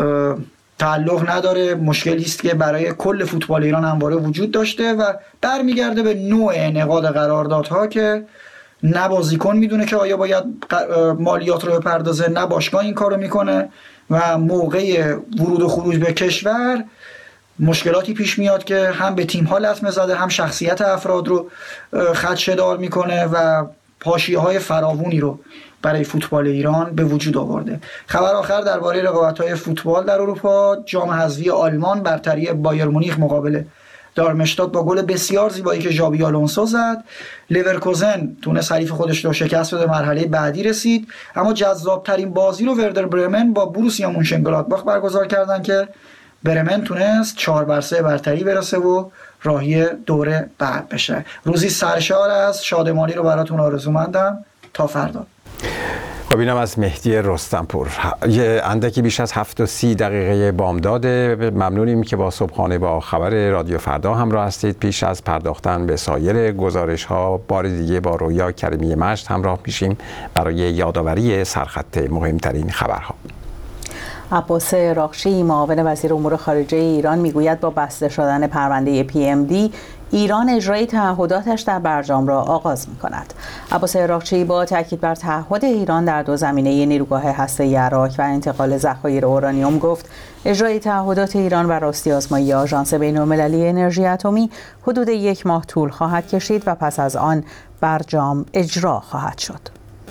تعلق نداره، مشکلی است که برای کل فوتبال ایران همواره وجود داشته و برمیگرده به نوع انعقاد قراردادها که نه بازیکن میدونه که آیا باید مالیات رو بپردازه، نه باشگاه این کارو میکنه و موقع ورود و خروج به کشور مشکلاتی پیش میاد که هم به تیم ها لطمه زده، هم شخصیت افراد رو خدشه‌دار میکنه و حاشیه‌های فراوانی رو برای فوتبال ایران به وجود آورده. خبر آخر درباره رقابت‌های فوتبال در اروپا، جام حذفی آلمان برتری بایر مونیخ مقابل دارمشتات با گل بسیار زیبایی که ژابی آلونسو زد. لیورکوزن تونست حریف خودش رو شکست بده، مرحله بعدی رسید. اما جذابترین بازی رو وردر برمن با بروسیا مونشنگلادباخ برگزار کردن که برمن تونست چهار بر سه برتری برسه و راهی دوره بعد بشه. روزی سرشار از شادمانی رو براتون آرزومندم. تا فردا. ببینم از مهدی رستمپور. یه اندکی بیش از هفت و سی دقیقه بامداد. ممنونیم که با صبحانه با خبر رادیو فردا همراه هستید. پیش از پرداختن به سایر گزارش ها بار دیگه با رویا کریمی مجد همراه میشیم برای یادآوری سرخط مهمترین خبرها. عباس اراغچی معاون وزیر امور خارجه ایران میگوید با بسته شدن پرونده پی ام دی ایران اجرای تعهداتش در برجام را آغاز می‌کند. عباس اراغچی با تاکید بر تعهد ایران در دو زمینه نیروگاه هسته‌ای عراق و انتقال ذخایر اورانیوم گفت اجرای تعهدات ایران و راستی آزمایی آژانس بین‌المللی انرژی اتمی حدود یک ماه طول خواهد کشید و پس از آن برجام اجرا خواهد شد.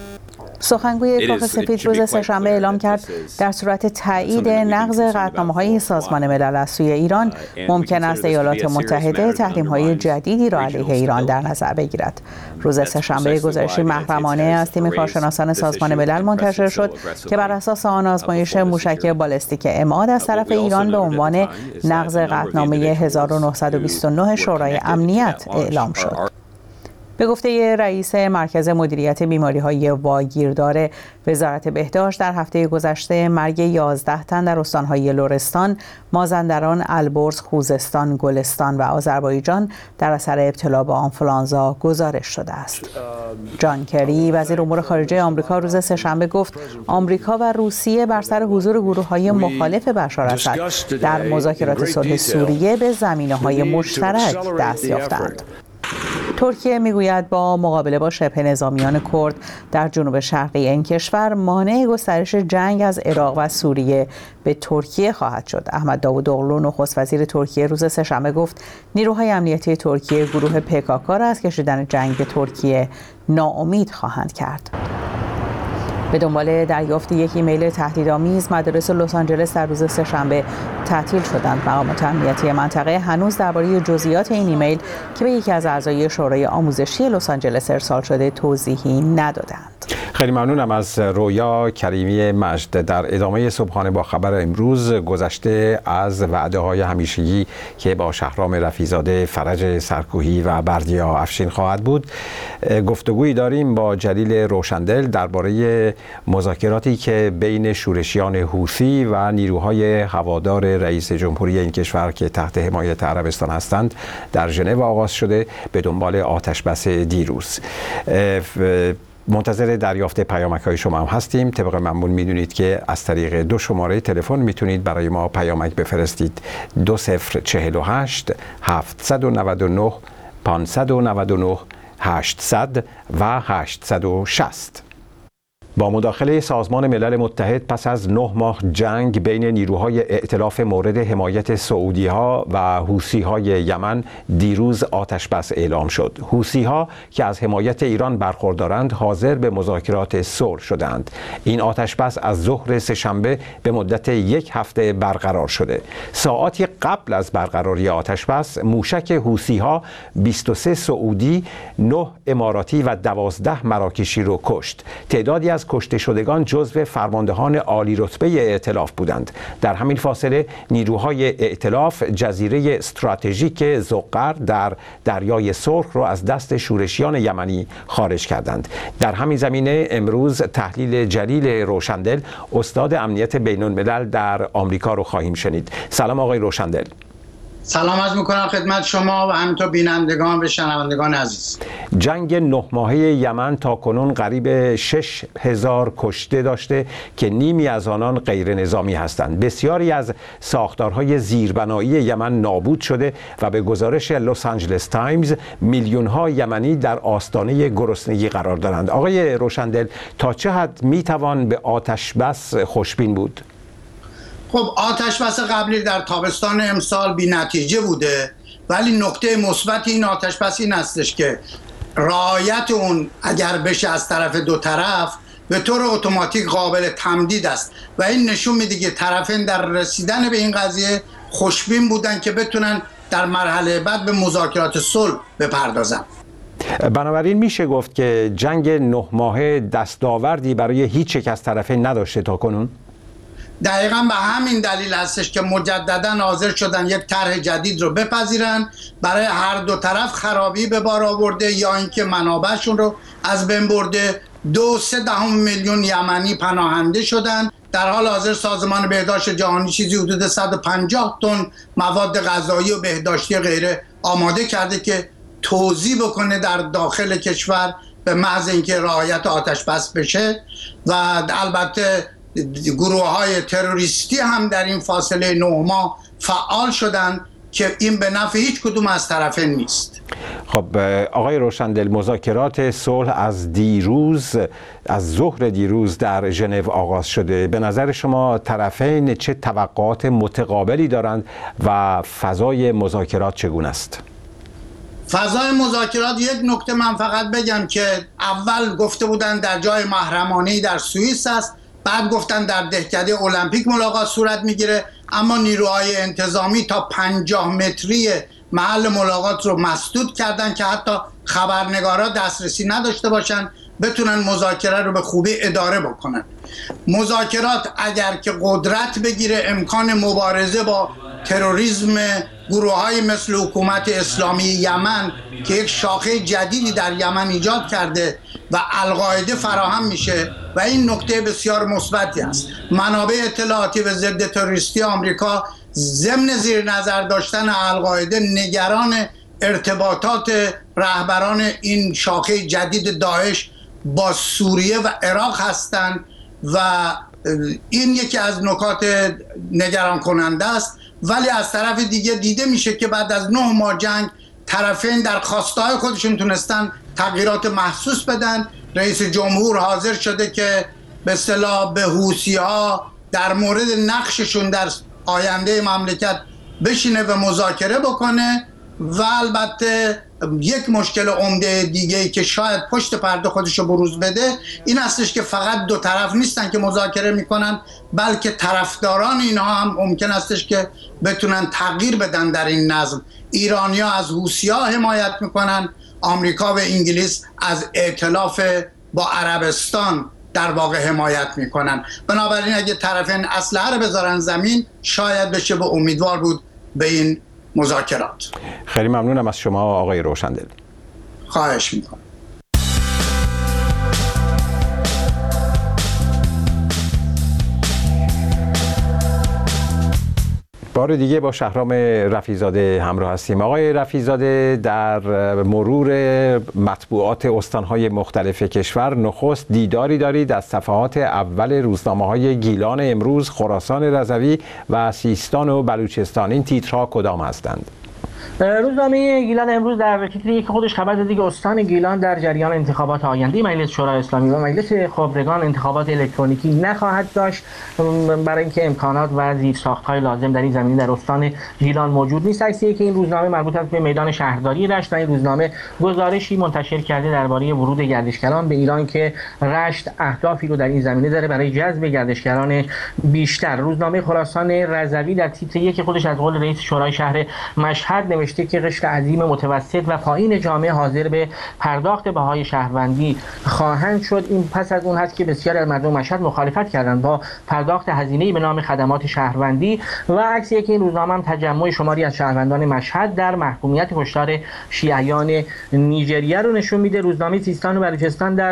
سخنگوی کاخ سفید روز سه‌شنبه اعلام کرد در صورت تایید نقض قطعنامه‌های سازمان ملل از سوی ایران ممکن است ایالات متحده تحریم‌های جدیدی را علیه ایران در نظر بگیرد. روز سه‌شنبه گزارشی محرمانه از تیم کارشناسان سازمان ملل منتشر شد که بر اساس آن آزمایش موشک بالستیک عماد از طرف ایران به عنوان نقض قطعنامه هزار و نهصد و بیست و نه شورای امنیت اعلام شد. به گفته رئیس مرکز مدیریت بیماری‌های واگیردار وزارت بهداشت در هفته گذشته مرگ یازده تن در استان‌های لرستان، مازندران، البرز، خوزستان، گلستان و آذربایجان در اثر ابتلا به آنفولانزا گزارش شده است. جان کری وزیر امور خارجه آمریکا روز سه‌شنبه گفت آمریکا و روسیه بر سر حضور گروه‌های مخالف بشار اسد در مذاکرات صلح سوریه به زمینه‌های مشترک دست یافتند. ترکیه میگوید با مقابله با شبه نظامیان کرد در جنوب شرقی این کشور مانع گسترش جنگ از عراق و سوریه به ترکیه خواهد شد. احمد داوودوغلو نخست وزیر ترکیه روز سه‌شنبه گفت نیروهای امنیتی ترکیه گروه پکاکا را از کشیدن جنگ به ترکیه ناامید خواهند کرد. به دنبال دریافت یک ایمیل تهدیدآمیز مدارس لس آنجلس در روز سه‌شنبه تعطیل شدند. مقامات امنیتی منطقه هنوز درباره جزئیات این ایمیل که به یکی از اعضای شورای آموزشی لس آنجلس ارسال شده توضیحی ندادند. خیلی ممنونم از رویا کریمی مجد. در ادامه صبحانه با خبر امروز گذشته از وعده‌های همیشگی که با شهرام رفیع‌زاده، فرج سرکوهی و بردیا افشین خواهد بود گفتگویی داریم با جلیل روشندل درباره مذاکراتی که بین شورشیان حوثی و نیروهای هوادار رئیس جمهوری این کشور که تحت حمایت عربستان هستند در ژنو آغاز شده به دنبال آتشبس دیروز. منتظر دریافت پیامک‌های شما هم هستیم. طبق معمول میدونید که از طریق دو شماره تلفن میتونید برای ما پیامک بفرستید. دو صفر چهل و هشت هفتصد و نود و نه پانصد و نود و نه هشتصد و هشتصد و شصت. با مداخله سازمان ملل متحد پس از نه ماه جنگ بین نیروهای ائتلاف مورد حمایت سعودی‌ها و حوثی‌های یمن دیروز آتشبس اعلام شد. حوثی‌ها که از حمایت ایران برخوردارند حاضر به مذاکرات صلح شدند. این آتشبس از ظهر سه‌شنبه به مدت یک هفته برقرار شده. ساعاتی قبل از برقراری آتشبس موشک حوثی‌ها بیست و سه سعودی، نه اماراتی و دوازده مراکشی رو کشت. تعدادی از کشته شدگان جزو فرماندهان عالی رتبه ائتلاف بودند. در همین فاصله نیروهای ائتلاف جزیره استراتژیک زقر در دریای سرخ را از دست شورشیان یمنی خارج کردند. در همین زمینه امروز تحلیل جلیل روشندل استاد امنیت بین الملل در آمریکا رو خواهیم شنید. سلام آقای روشندل. سلام عرض میکنم خدمت شما و همینطور بینندگان و شنوندگان عزیز. جنگ نه ماهه یمن تا کنون قریب شش هزار کشته داشته که نیمی از آنان غیر نظامی هستند. بسیاری از ساختارهای زیربنایی یمن نابود شده و به گزارش لس آنجلس تایمز میلیون ها یمنی در آستانه گرسنگی قرار دارند. آقای روشندل تا چه حد میتوان به آتشبس خوشبین بود؟ خب آتشبس قبلی در تابستان امسال بی نتیجه بوده، ولی نکته مثبت این آتشبس این هستش که رعایت اون اگر بشه از طرف دو طرف به طور اتوماتیک قابل تمدید است و این نشون میده که طرفین در رسیدن به این قضیه خوشبین بودن که بتونن در مرحله بعد به مذاکرات صلح بپردازند. بنابراین میشه گفت که جنگ نه ماهه دستاوردی برای هیچ یک از طرفین نداشته تا کنون؟ دقیقاً به همین دلیل هستش که مجدداً حاضر شدن یک طرح جدید رو بپذیرن. برای هر دو طرف خرابی به بار آورده یا اینکه منابعشون رو از بین برده. دو سه دهم میلیون یمنی پناهنده شدن. در حال حاضر سازمان بهداشت جهانی چیزی حدود صد و پنجاه تن مواد غذایی و بهداشتی غیره آماده کرده که توزیع بکنه در داخل کشور به محض اینکه رعایت آتش بس بشه. و البته گروه های تروریستی هم در این فاصله نه ماه فعال شدن که این به نفع هیچ کدوم از طرفین نیست. خب آقای روشندل، مذاکرات صلح از دیروز از ظهر دیروز در ژنو آغاز شده. به نظر شما طرفین چه توقعات متقابلی دارند و فضای مذاکرات چگونه است؟ فضای مذاکرات، یک نکته من فقط بگم که اول گفته بودن در جای محرمانه‌ای در سوئیس است، بعد گفتن در دهکده المپیک ملاقات صورت میگیره، اما نیروهای انتظامی تا پنجاه متری محل ملاقات رو مسدود کردن که حتی خبرنگارا دسترسی نداشته باشن بتونن مذاکره رو به خوبی اداره بکنن. مذاکرات اگر که قدرت بگیره امکان مبارزه با تروریسم گروه‌های مثل حکومت اسلامی یمن که یک شاخه جدیدی در یمن ایجاد کرده و القاعده فراهم میشه و این نکته بسیار مثبتی است. منابع اطلاعاتی و ضد تروریستی آمریکا ضمن زیر نظر داشتن القاعده نگران ارتباطات رهبران این شاخه جدید داعش با سوریه و عراق هستند و این یکی از نکات نگران کننده است. ولی از طرف دیگه دیده میشه که بعد از نه ماه جنگ طرفین در خواسته‌های خودشون تونستن تغییرات محسوس بدن. رئیس جمهور حاضر شده که به اصطلاح به حوثی‌ها در مورد نقششون در آینده مملکت بشینه و مذاکره بکنه. و البته یک مشکل عمده دیگه‌ای که شاید پشت پرده خودشو بروز بده این هستش که فقط دو طرف نیستن که مذاکره میکنن، بلکه طرفداران اینها هم ممکن استش که بتونن تغییر بدن در این نظم. ایرانی‌ها از حوثی‌ها حمایت میکنن، آمریکا و انگلیس از ائتلاف با عربستان در واقع حمایت میکنن. بنابراین اگه طرفین اسلحه رو بذارن زمین شاید بشه به امیدوار بود به این مذاکرات. خیلی ممنونم از شما آقای روشندل. خواهش میکنم. بار دیگه با شهرام رفیع‌زاده همراه هستیم. آقای رفیع‌زاده، در مرور مطبوعات استان‌های مختلف کشور نخست دیداری دارید از صفحات اول روزنامه‌های گیلان امروز، خراسان رضوی و سیستان و بلوچستان. این تیترها کدام هستند؟ روزنامه گیلان امروز در تیتری که خودش خبر داده که استان گیلان در جریان انتخابات آینده مجلس شورای اسلامی و مجلس خبرگان انتخابات الکترونیکی نخواهد داشت، برای اینکه امکانات و زیرساخت‌های لازم در این زمینه در استان گیلان موجود نیست. عکسی که این روزنامه مربوط است به میدان شهرداری رشت و این روزنامه گزارشی منتشر کرده درباره ورود گردشگران به ایران که رشت اهدافی رو در این زمینه داره برای جذب گردشگران بیشتر. روزنامه خراسان رضوی در تیتر یک خودش از قول رئیس شورای شهر مشهد نوشته که قشر عظیم متوسط و پایین جامعه حاضر به پرداخت بهای شهروندی خواهند شد. این پس از اون هست که بسیاری از مردم مشهد مخالفت کردند با پرداخت هزینه‌ای به نام خدمات شهروندی. و عکسی که این روزنامه هم تجمع شماری از شهروندان مشهد در محکومیت کشتار شیعیان نیجریه رو نشون میده. روزنامه سیستان و بلوچستان در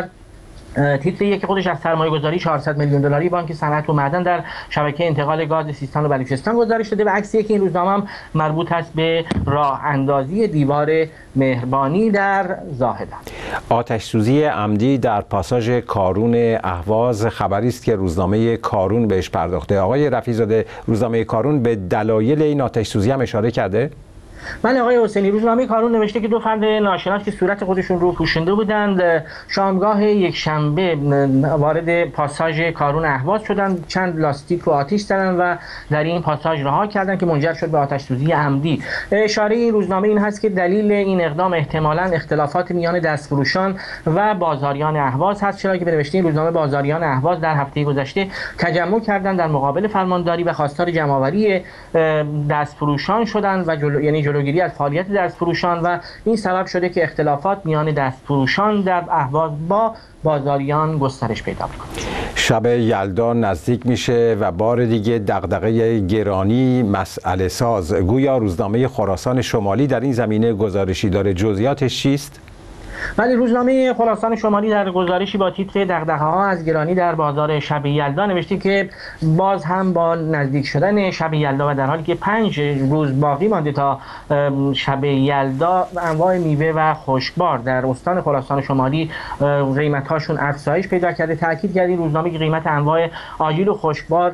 تیتر یک خودش از سرمایه‌گذاری چهارصد میلیون دلاری بانک صنعت و معدن در شبکه انتقال گاز سیستان و بلوچستان گزارش داده و عکسی که این روزنامه هم مربوط است به راه اندازی دیوار مهربانی در زاهدان. آتش سوزی عمدی در پاساژ کارون اهواز خبری است که روزنامه کارون بهش پرداخته. آقای رفیع‌زاده، روزنامه کارون به دلایل این آتش سوزی هم اشاره کرده؟ من آقای حسینی، روزنامه کارون نوشته که دو فرد ناشناس که صورت خودشون رو پوشونده بودند شامگاه یک شنبه وارد پاساژ کارون اهواز شدند، چند لاستیک رو آتش زدند و در این پاساژ رها کردند که منجر شد به آتش سوزی عمدی. اشاره این روزنامه این هست که دلیل این اقدام احتمالاً اختلافات میان دستفروشان و بازاریان اهواز هست، چرا که به نوشته این روزنامه بازاریان اهواز در هفته گذشته تجمع کردند در مقابل فرمانداری و خواستار جمع‌آوری دستفروشان شدند و جلو... یعنی جلو جلوگیری از فعالیت دستفروشان و این سبب شده که اختلافات میان دستفروشان در اهواز با بازاریان گسترش پیدا کنه. شب یلدا نزدیک میشه و بار دیگه دغدغه گرانی مسئله ساز. گویا روزنامه خراسان شمالی در این زمینه گزارشی داره، جزئیاتش چیست؟ ولی روزنامه خراسان شمالی در گزارشی با تیتر دغدغه‌ها از گرانی در بازار شب یلدا نوشته که باز هم با نزدیک شدن شب یلدا و در حالی که پنج روز باقی مانده تا شب یلدا، انواع میوه و خشکبار در استان خراسان شمالی قیمت‌هاشون افزایش پیدا کرده. تاکید کرد این روزنامه که قیمت انواع آجیل و خشکبار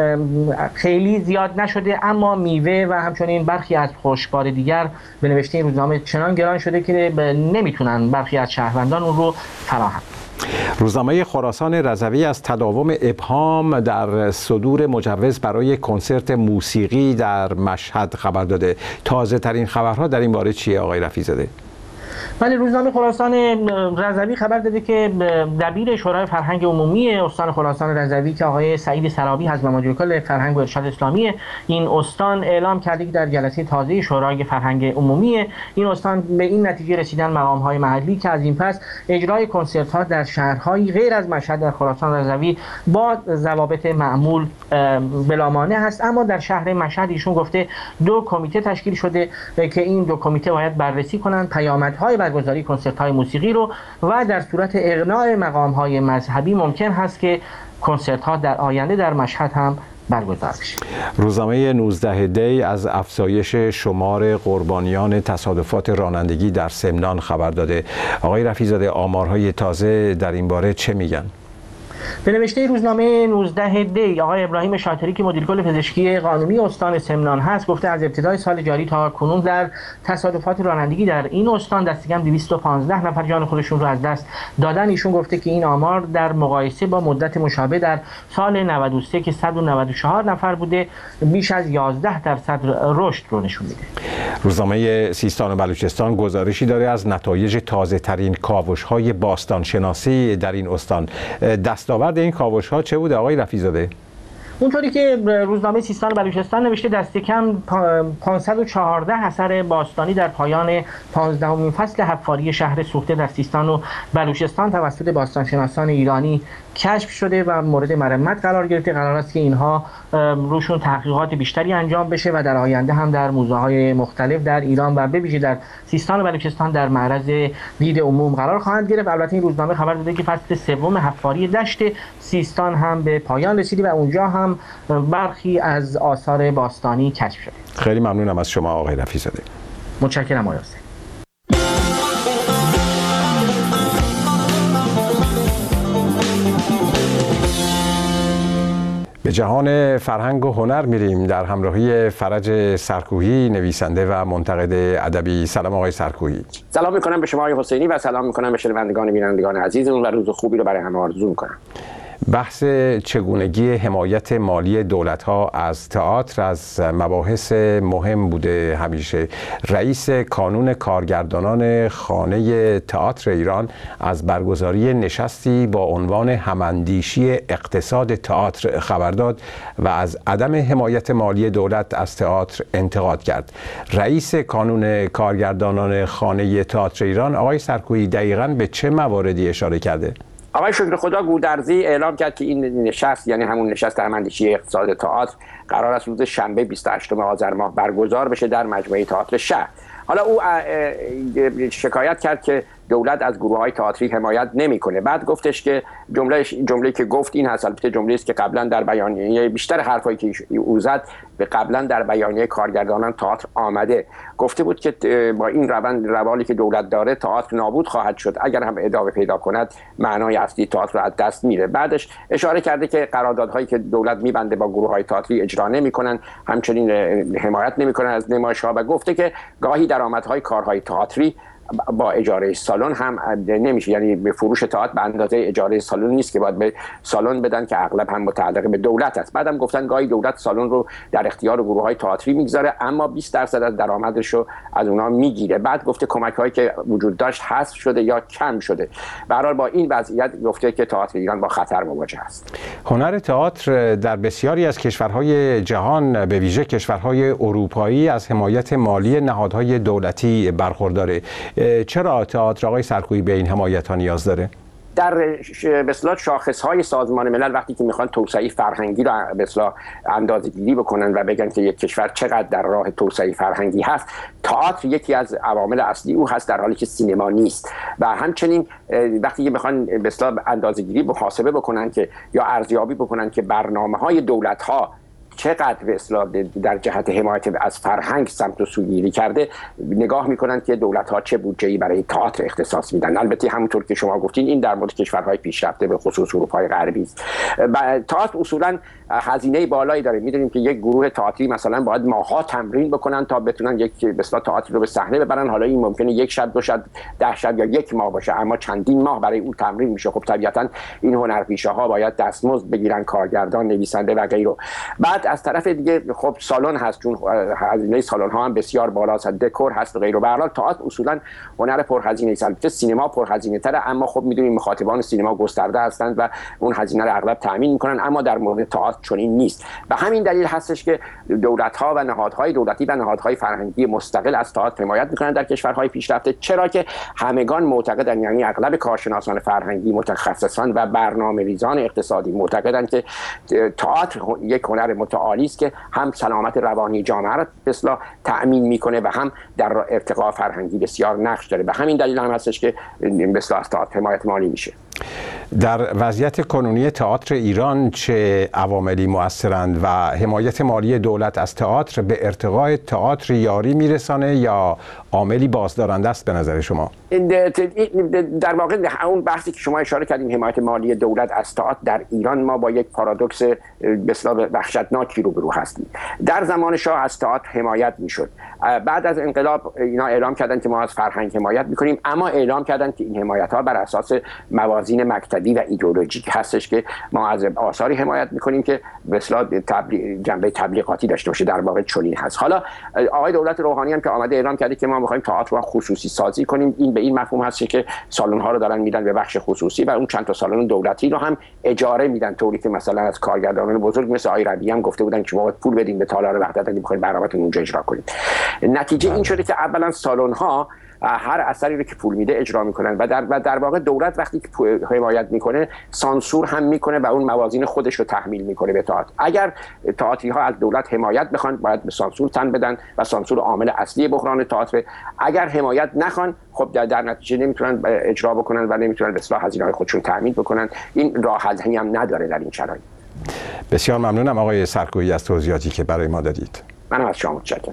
خیلی زیاد نشده، اما میوه و همچنین برخی از خشکبار دیگر به نوشته این روزنامه چنان گران شده که نمیتونن برخی از شهروندان اون رو فراهم. روزنامه خراسان رضوی از تداوم ابهام در صدور مجوز برای کنسرت موسیقی در مشهد خبر داده. تازه ترین خبرها در این باره چیه آقای رفیع‌زاده؟ ولی روزنامه خراسان رضوی خبر داده که دبیر شورای فرهنگ عمومی استان خراسان رضوی که آقای سعید سرابی حزب مدیر کل فرهنگ و ارشاد اسلامی این استان اعلام کرده که در جلسه تازه شورای فرهنگ عمومی این استان به این نتیجه رسیدن مقام‌های محلی که از این پس اجرای کنسرت‌ها در شهرهای غیر از مشهد در خراسان رضوی با ضوابط معمول بلا مانع هست. اما در شهر مشهد ایشون گفته دو کمیته تشکیل شده که این دو کمیته باید بررسی کنند پیامدهای برگزاری کنسرت‌های موسیقی رو و در صورت اقناع مقام‌های مذهبی ممکن هست که کنسرت‌ها در آینده در مشهد هم برگزار بشه. روزنامه نوزده دی از افزایش شمار قربانیان تصادفات رانندگی در سمنان خبر داده. آقای رفیع‌زاده، آمارهای تازه در این باره چه میگن؟ به نوشته روزنامه نوزده دی آقای ابراهیم شاطری که مدیر کل پزشکی قانونی استان سمنان هست گفته از ابتدای سال جاری تا کنون در تصادفات رانندگی در این استان دست کم دویست و پانزده نفر جان خودشون رو از دست دادن. ایشون گفته که این آمار در مقایسه با مدت مشابه در سال نود و سه که صد و نود و چهار نفر بوده بیش از یازده درصد رشد رو نشون میده. روزنامه سیستان و بلوچستان گزارشی داره از نتایج تازه ترین کاوش‌های باستان شناسی در این استان. دستاورد این کاوش‌ها چه بوده آقای رفیع‌زاده؟ اونطوری که روزنامه سیستان و بلوچستان نوشته دست کم پانصد و چهارده اثر باستانی در پایان پانزدهمین فصل حفاری شهر سوخته در سیستان و بلوچستان توسط باستانشناسان ایرانی کشف شده و مورد مرمت قرار گرفته. قرار است که اینها روشون تحقیقات بیشتری انجام بشه و در آینده هم در موزه‌های مختلف در ایران و به ویژه در سیستان و بلوچستان در معرض دید عموم قرار خواهند گرفت. البته این روزنامه خبر داده که فصل سوم حفاری دشت سیستان هم به پایان رسیده و اونجا هم برخی از آثار باستانی کشف شده. خیلی ممنونم از شما آقای رفیع‌زاده. متشکرم آقای حسین. به جهان فرهنگ و هنر میریم در همراهی فرج سرکوهی، نویسنده و منتقد ادبی. سلام آقای سرکوهی. سلام میکنم به شما آقای حسینی و سلام میکنم به شنوندگان و بینندگان عزیزمون و روز خوبی رو برای همه آرزو میکنم. بحث چگونگی حمایت مالی دولت‌ها از تئاتر از مباحث مهم بوده همیشه. رئیس کانون کارگردانان خانه تئاتر ایران از برگزاری نشستی با عنوان هماندیشی اقتصاد تئاتر خبر داد و از عدم حمایت مالی دولت از تئاتر انتقاد کرد. رئیس کانون کارگردانان خانه تئاتر ایران آقای سرکوهی دقیقاً به چه مواردی اشاره کرده؟ آقای شکر خدا گودرزی اعلام کرد که این نشست یعنی همون نشست هماندیشی اقتصاد تئاتر قرار است روز شنبه بیست و هشتم آذر ماه برگزار بشه در مجمع تئاتر شهر. حالا او شکایت کرد که دولت از گروه‌های تئاتری حمایت نمی‌کنه. بعد گفتش که جمله جمله‌ای که گفت این هست، البته جمله‌ای است که قبلا در بیانیه بیشتر حرفایی که او زد به قبلا در بیانیه کارگردانان تئاتر آمده. گفته بود که با این روند روالی که دولت داره تئاتر نابود خواهد شد، اگر هم ادامه پیدا کند معنای اصلی تئاتر رو از دست میره. بعدش اشاره کرده که قراردادهایی که دولت می‌بنده با گروه‌های تئاتری اجرا نمی‌کنن، همچنین حمایت نمی‌کنن از نمایش‌ها و گفته که گاهی درآمدهای کارهای تئاتری با اجاره سالن هم نمیشه، یعنی به فروش تئاتر به اندازه اجاره سالن نیست که باید به سالن بدن که اغلب هم متعلق به دولت است. بعدم گفتن گاهی دولت سالن رو در اختیار گروه‌های تئاتری میگذاره اما بیست درصد از درآمدش رو از اونها میگیره. بعد گفته کمک‌هایی که وجود داشت حذف شده یا کم شده. به هر حال با این وضعیت گفته که تئاتر ایران با خطر مواجه است. هنر تئاتر در بسیاری از کشورهای جهان به ویژه کشورهای اروپایی از حمایت مالی نهادهای دولتی برخورداره. چرا تئاتر آقای سرکویی به این حمایت ها نیاز داره؟ در به اصطلاح شاخص‌های سازمان ملل وقتی که میخوان توسعه فرهنگی رو به اصطلاح اندازه‌گیری بکنن و بگن که یک کشور چقدر در راه توسعه فرهنگی هست، تئاتر یکی از عوامل اصلی او هست، در حالی که سینما نیست. و همچنین وقتی که میخوان به اصطلاح اندازه‌گیری محاسبه بکنن که یا ارزیابی بکنن که برنامه‌های دولت‌ها چقدر به اصطلاح در جهت حمایت از فرهنگ سمت و سوگیری کرده، نگاه میکنن که دولت‌ها چه بودجه‌ای برای تئاتر اختصاص میدن. البته همونطور که شما گفتین این در مورد کشورهای پیشرفته به خصوص اروپای غربی است. تئاتر اصولاً هزینه بالایی داره. میدونیم که یک گروه تئاتری مثلا باید ماها تمرین بکنن تا بتونن یک به اصطلاح تئاتر رو به صحنه ببرن. حالا این ممکنه یک شب، دو شب، ده شب یا یک ماه باشه، اما چندین ماه برای اون تمرین میشه. خب طبیعتاً این هنرپیشه‌ها باید دستمزد بگیرن، کارگردان، نویسنده و غیره. بعد از طرف دیگه خب سالن هست، چون هزینه سالن ها هم بسیار بالاست، دکور هست و غیره. به هر حال تئاتر اصولا هنر پرهزینه است. البته سینما پرهزینه تره، اما خب میدونیم مخاطبان سینما گسترده هستند و اون هزینه رو اغلب تامین میکنن، اما در مورد تئاتر چنین نیست. به همین دلیل هستش که دولت ها و نهادهای دولتی و نهادهای فرهنگی مستقل از تئاتر حمایت میکنن در کشورهای پیشرفته، چرا که همگان معتقدن، یعنی اغلب کارشناسان فرهنگی، متخصصان و برنامه‌ریزان اقتصادی معتقدن که تئاتر یک هنر متعالی است که هم سلامت روانی جامعه را به اصطلاح تأمین میکنه و هم در ارتقاء فرهنگی بسیار نقش داره. به همین دلیل هم هستش که به اصطلاح از تئاتر حمایت مالی میشه. در وضعیت کنونی تئاتر ایران چه عواملی مؤثرند و حمایت مالی دولت از تئاتر به ارتقاء تئاتر یاری میرسانه یا عاملی بازدارنده است به نظر شما؟ در واقع اون بحثی که شما اشاره کردین، حمایت مالی دولت از تئاتر، در ایران ما با یک پارادوکس به اصطلاح وحشتناکی روبرو هستیم. در زمان شاه از تئاتر حمایت میشد. بعد از انقلاب اینا اعلام کردن که ما از فرهنگ حمایت میکنیم، اما اعلام کردن که این حمایت ها بر اساس موازین مکتبی و ایدئولوژیک هستش که ما از آثاری حمایت میکنیم که به اصطلاح تبلیغ، جنبه تبلیغاتی داشته باشه. در واقع چنین هست. حالا آقای دولت روحانی هم که آمده اعلام کرده که ما میخوایم تئاتر رو خصوصی سازی کنیم، این به این مفهوم هست که سالن ها رو دارن میدن به بخش خصوصی و اون چند تا سالن دولتی رو هم اجاره میدن، طوری که مثلا از کارگردانان بزرگ مثل آقای ربیعی هم گفته بودن که ما باید پول بدیم به تالار وحدت اگه میخوایم برنامه‌تون اونجا اجرا کنیم. نتیجه این شده که اولا سالن ها هر اثری رو که پول میده اجرا میکنن و در و در واقع دولت وقتی که حمایت میکنه سانسور هم میکنه و اون موازین خودش رو تحمیل میکنه به تئاتر. اگر تئاتری ها از دولت حمایت بخوان باید به سانسور تن بدن و سانسور عامل اصلی بحران تئاتر. اگر حمایت نخوان خب در, در نتیجه نمیتونن اجرا بکنن و نمیتونن به اصلاح هزینه‌های خودشون تامین بکنن. این راه حلی هم نداره در این شرایط. بسیار ممنونم آقای سرکویی از توضیحاتی که برای ما دادید. منم از شما متشکرم.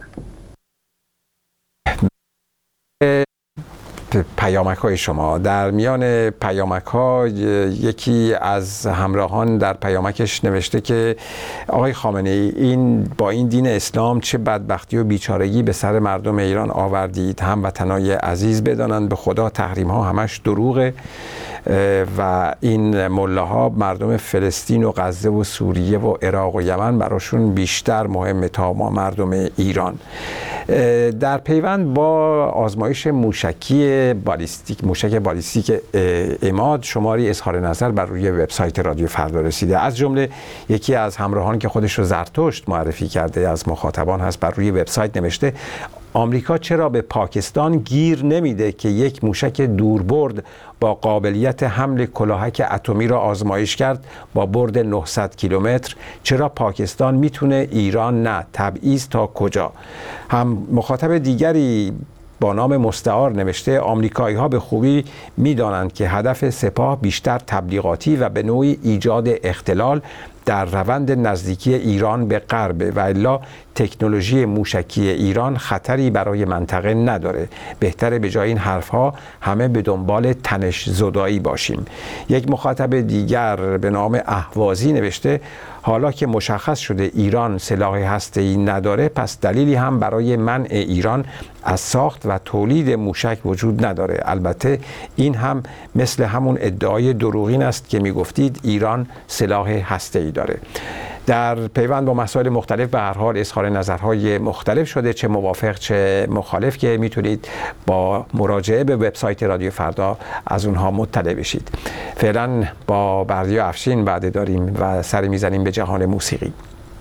پیامک های شما، در میان پیامک ها یکی از همراهان در پیامکش نوشته که آقای خامنه ای، این با این دین اسلام چه بدبختی و بیچارگی به سر مردم ایران آوردید. هموطنای عزیز بدانند به خدا تحریم ها همش دروغه و این ملاها مردم فلسطین و غزه و سوریه و عراق و یمن براشون بیشتر مهمه تا ما مردم ایران. در پیوند با آزمایش موشکی بالیستیک موشک بالیستیک عماد شماری اظهار نظر بر روی وبسایت رادیو فردا رسیده. از جمله یکی از همراهان که خودش رو زرتشت معرفی کرده از مخاطبان هست بر روی وبسایت نوشته آمریکا چرا به پاکستان گیر نمیده که یک موشک دوربرد با قابلیت حمل کلاهک اتمی را آزمایش کرد با برد نهصد کیلومتر؟ چرا پاکستان میتونه ایران نه؟ تبعیض تا کجا؟ هم مخاطب دیگری با نام مستعار نوشته آمریکایی ها به خوبی میدانند که هدف سپاه بیشتر تبلیغاتی و به نوعی ایجاد اختلال در روند نزدیکی ایران به غرب و الا تکنولوژی موشکی ایران خطری برای منطقه نداره. بهتره به جای این حرفها همه به دنبال تنش زدایی باشیم. یک مخاطب دیگر به نام اهوازی نوشته حالا که مشخص شده ایران سلاح هسته‌ای نداره، پس دلیلی هم برای منع ایران از ساخت و تولید موشک وجود نداره. البته این هم مثل همون ادعای دروغین است که میگفتید ایران سلاح هسته‌ای داره. در پیوند با مسائل مختلف به هر حال اظهار نظرهای مختلف شده، چه موافق چه مخالف، که میتونید با مراجعه به وبسایت رادیو فردا از اونها مطلع بشید. فعلا با بردیا افشین وعده داریم و سر میزنیم به جهان موسیقی.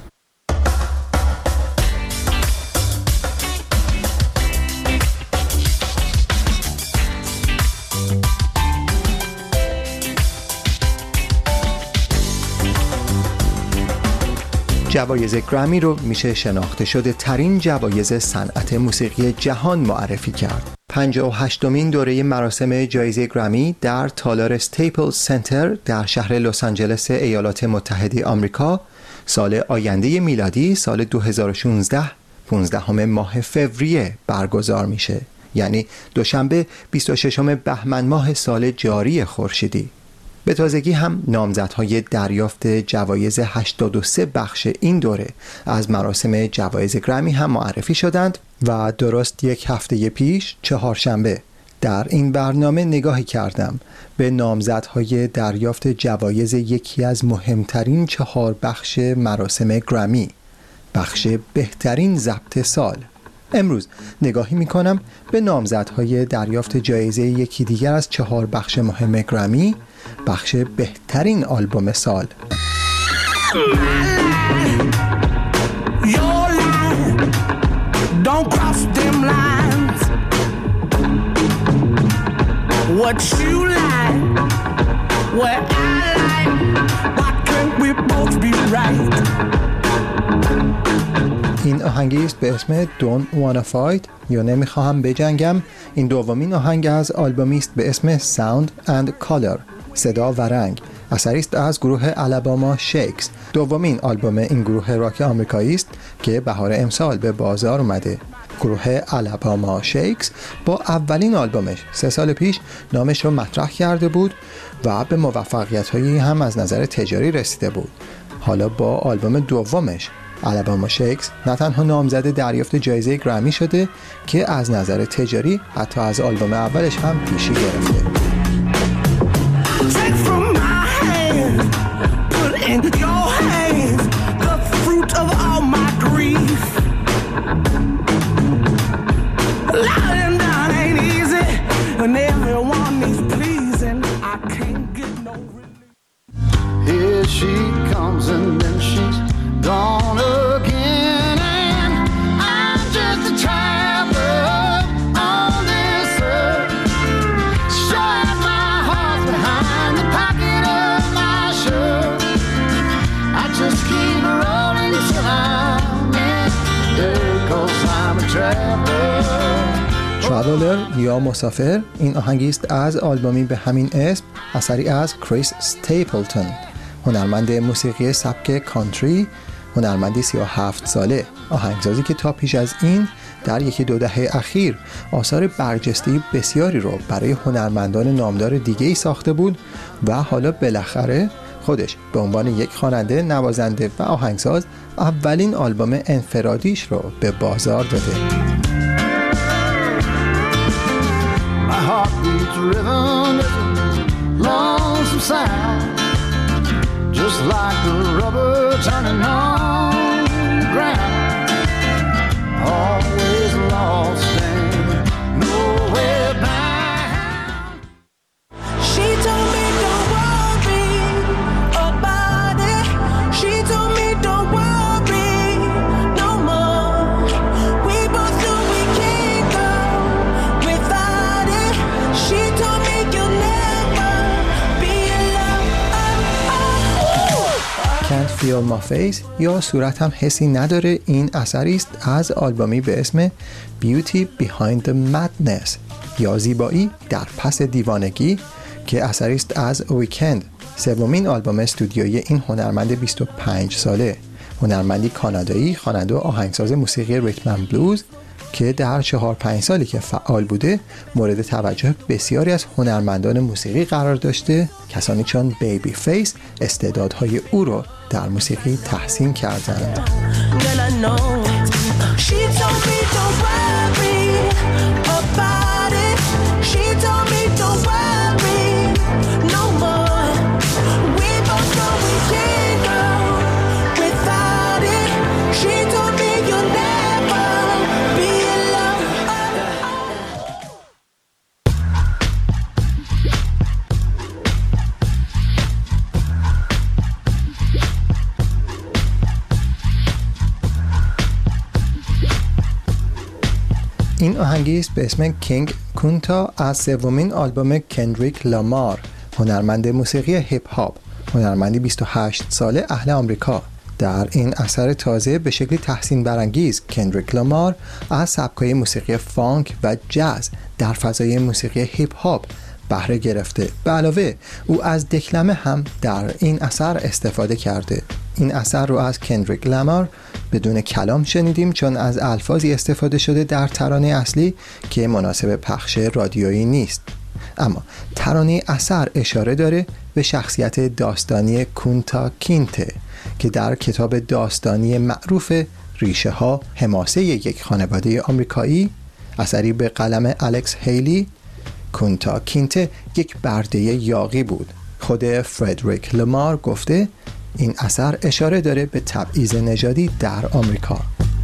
جوایز گرمی رو میشه شناخته شده ترین جوایز صنعت موسیقی جهان معرفی کرد. پنجاه و هشتمین دوره مراسم جایزه گرمی در تالار استیپلز سنتر در شهر لس آنجلس ایالات متحده آمریکا سال آینده میلادی سال دو هزار و شانزده پانزدهم ماه فوریه برگزار میشه، یعنی دوشنبه بیست و ششم بهمن ماه سال جاری خورشیدی. به تازگی هم نامزدهای دریافت جوایز هشتاد و سه بخش این دوره از مراسم جوایز گرمی هم معرفی شدند و درست یک هفته پیش چهارشنبه در این برنامه نگاهی کردم به نامزدهای دریافت جوایز یکی از مهمترین چهار بخش مراسم گرمی، بخش بهترین ضبط سال. امروز نگاهی میکنم به نامزدهای دریافت جایزه یکی دیگر از چهار بخش مهم گرمی، بخش بهترین آلبوم سال. این آهنگی است به اسم Don't Wanna Fight یا نمیخواهم بجنگم. این دومین آهنگ از آلبومی است به اسم Sound and Color، صدا و رنگ، اثری است از گروه الاباما شیکس. دومین آلبوم این گروه راک آمریکایی است که بهار امسال به بازار اومده. گروه الاباما شیکس با اولین آلبومش سه سال پیش نامش رو مطرح کرده بود و به موفقیت‌هایی هم از نظر تجاری رسیده بود. حالا با آلبوم دومش الاباما شیکس نه تنها نامزد دریافت جایزه گرمی شده که از نظر تجاری حتی از آلبوم اولش هم پیشی گرفته. Here she comes and then she's gone again, and I'm just a traveler on this earth, showing my heart behind the pocket of my shirt. I just keep rolling till I'm in there, 'cause I'm a traveler. ترافلر یا مسافر این آهنگی است از آلبومی به همین اسم، اثری از کریس استیپلتون، هنرمند موسیقی سبک کانتری، هنرمندی سی و هفت ساله، آهنگسازی که تا پیش از این در یکی دو دهه اخیر آثار برجسته بسیاری رو برای هنرمندان نامدار دیگه‌ای ساخته بود و حالا بالاخره خودش به عنوان یک خواننده، نوازنده و آهنگساز اولین آلبوم انفرادیش رو به بازار داده. Heart beats rhythm is a lonesome sound, just like the rubber turning on the ground. Always lost and nowhere bound. She told me don't worry about it. She told me don't worry no more. We both know we can't go without it. She told me you'll never be alone. Can't Feel My Face یا صورتم حسی نداره این اثری است از آلبومی به اسم Beauty Behind the Madness یا زیبایی در پس دیوانگی که اثری است از ویکند، سومین آلبوم استودیویی این هنرمند بیست و پنج ساله. هنرمندی کانادایی، خواننده و آهنگساز موسیقی ریتم اند بلوز که در چهار پنج سالی که فعال بوده مورد توجه بسیاری از هنرمندان موسیقی قرار داشته. کسانی چون بیبی فیس استعدادهای او رو در موسیقی تحسین کردند. این آهنگی است به اسم کینگ کونتا از سومین آلبوم کندریک لامار، هنرمند موسیقی هیپ هاپ، هنرمندی بیست و هشت ساله اهل آمریکا. در این اثر تازه به شکلی تحسین برانگیز کندریک لامار از سبک‌های موسیقی فانک و جاز در فضای موسیقی هیپ هاپ بهره گرفته. به علاوه او از دکلمه هم در این اثر استفاده کرده. این اثر رو از کندریک لامار بدون کلام شنیدیم چون از الفاظی استفاده شده در ترانه اصلی که مناسب پخش رادیویی نیست. اما ترانه اثر اشاره داره به شخصیت داستانی کونتا کینته که در کتاب داستانی معروف ریشه ها حماسه یک خانواده آمریکایی، اثری به قلم الکس هیلی، کونتا کینته یک برده یاغی بود. خود فردریک لامار گفته این اثر اشاره داره به تبعیض نژادی در آمریکا.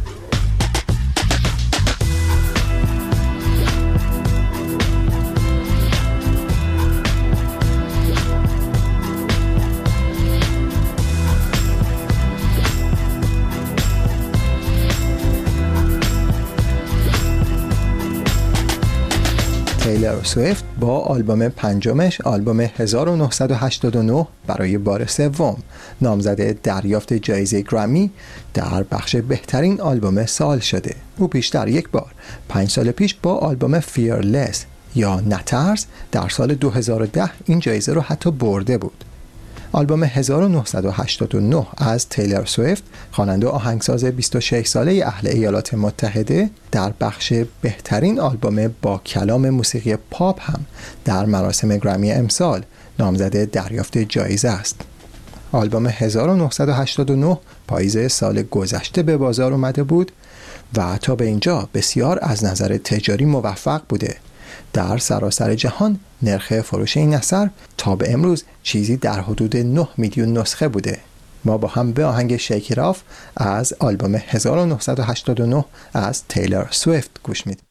تیلر سویفت با آلبوم پنجمش، آلبوم هزار و نهصد و هشتاد و نه، برای بار سوم نامزد دریافت جایزه گرمی در بخش بهترین آلبوم سال شده. او بیشتر یک بار پنج سال پیش با آلبوم فیرلس یا نترس در سال دو هزار و ده این جایزه رو حتی برده بود. آلبوم هزار و نهصد و هشتاد و نه از تیلر سویفت، خواننده و آهنگساز بیست و شش ساله اهل ایالات متحده، در بخش بهترین آلبوم با کلام موسیقی پاپ هم در مراسم گرمی امسال نامزد دریافت جایزه است. آلبوم هزار و نهصد و هشتاد و نه پاییز سال گذشته به بازار اومده بود و تا به اینجا بسیار از نظر تجاری موفق بوده. در سراسر جهان نرخ فروش این اثر تا به امروز چیزی در حدود نه میلیون نسخه بوده. ما با هم به آهنگ شیک ایت آف از آلبوم هزار و نهصد و هشتاد و نه از تیلر سویفت گوش میدیم.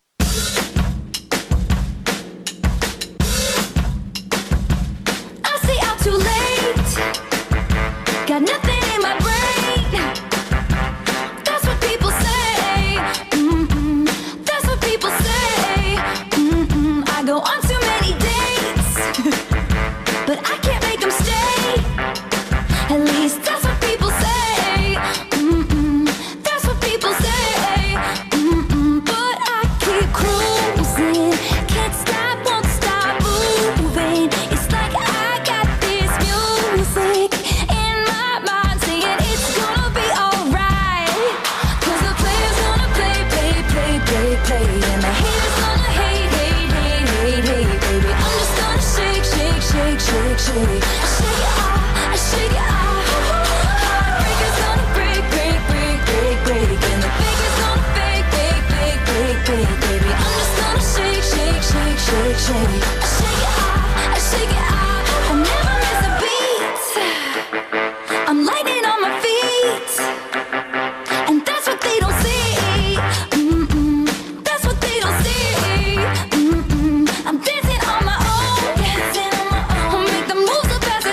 I'm dancing on my own. Make the moves the best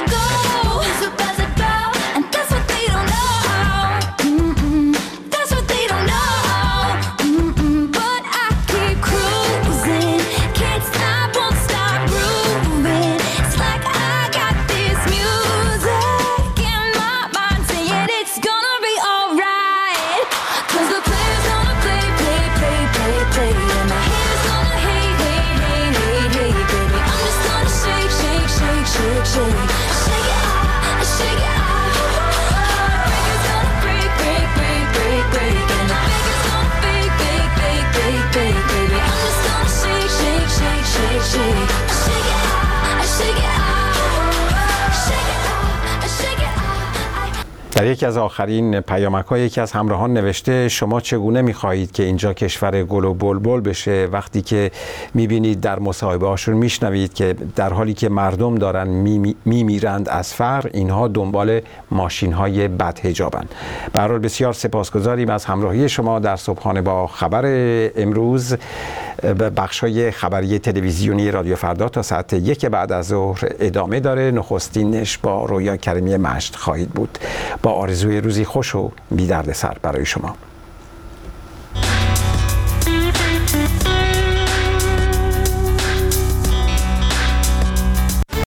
در یکی از آخرین پیامک‌ها یکی از همراهان نوشته شما چگونه می‌خواهید که اینجا کشور گل و بلبل بشه وقتی که می‌بینید در مصاحبه‌هاشون میشنوید که در حالی که مردم دارن میمیرند از فقر اینها دنبال ماشین‌های بدحجابن. به هر حال بسیار سپاسگزاریم از همراهی شما در صبحانه با خبر امروز. بخش‌های خبری تلویزیونی رادیو فردا تا ساعت یک بعد از ظهر ادامه داره. نخستینش با رویا کریمی مشت خواهید بود. با آرزوی روزی خوش و بی دردسر برای شما.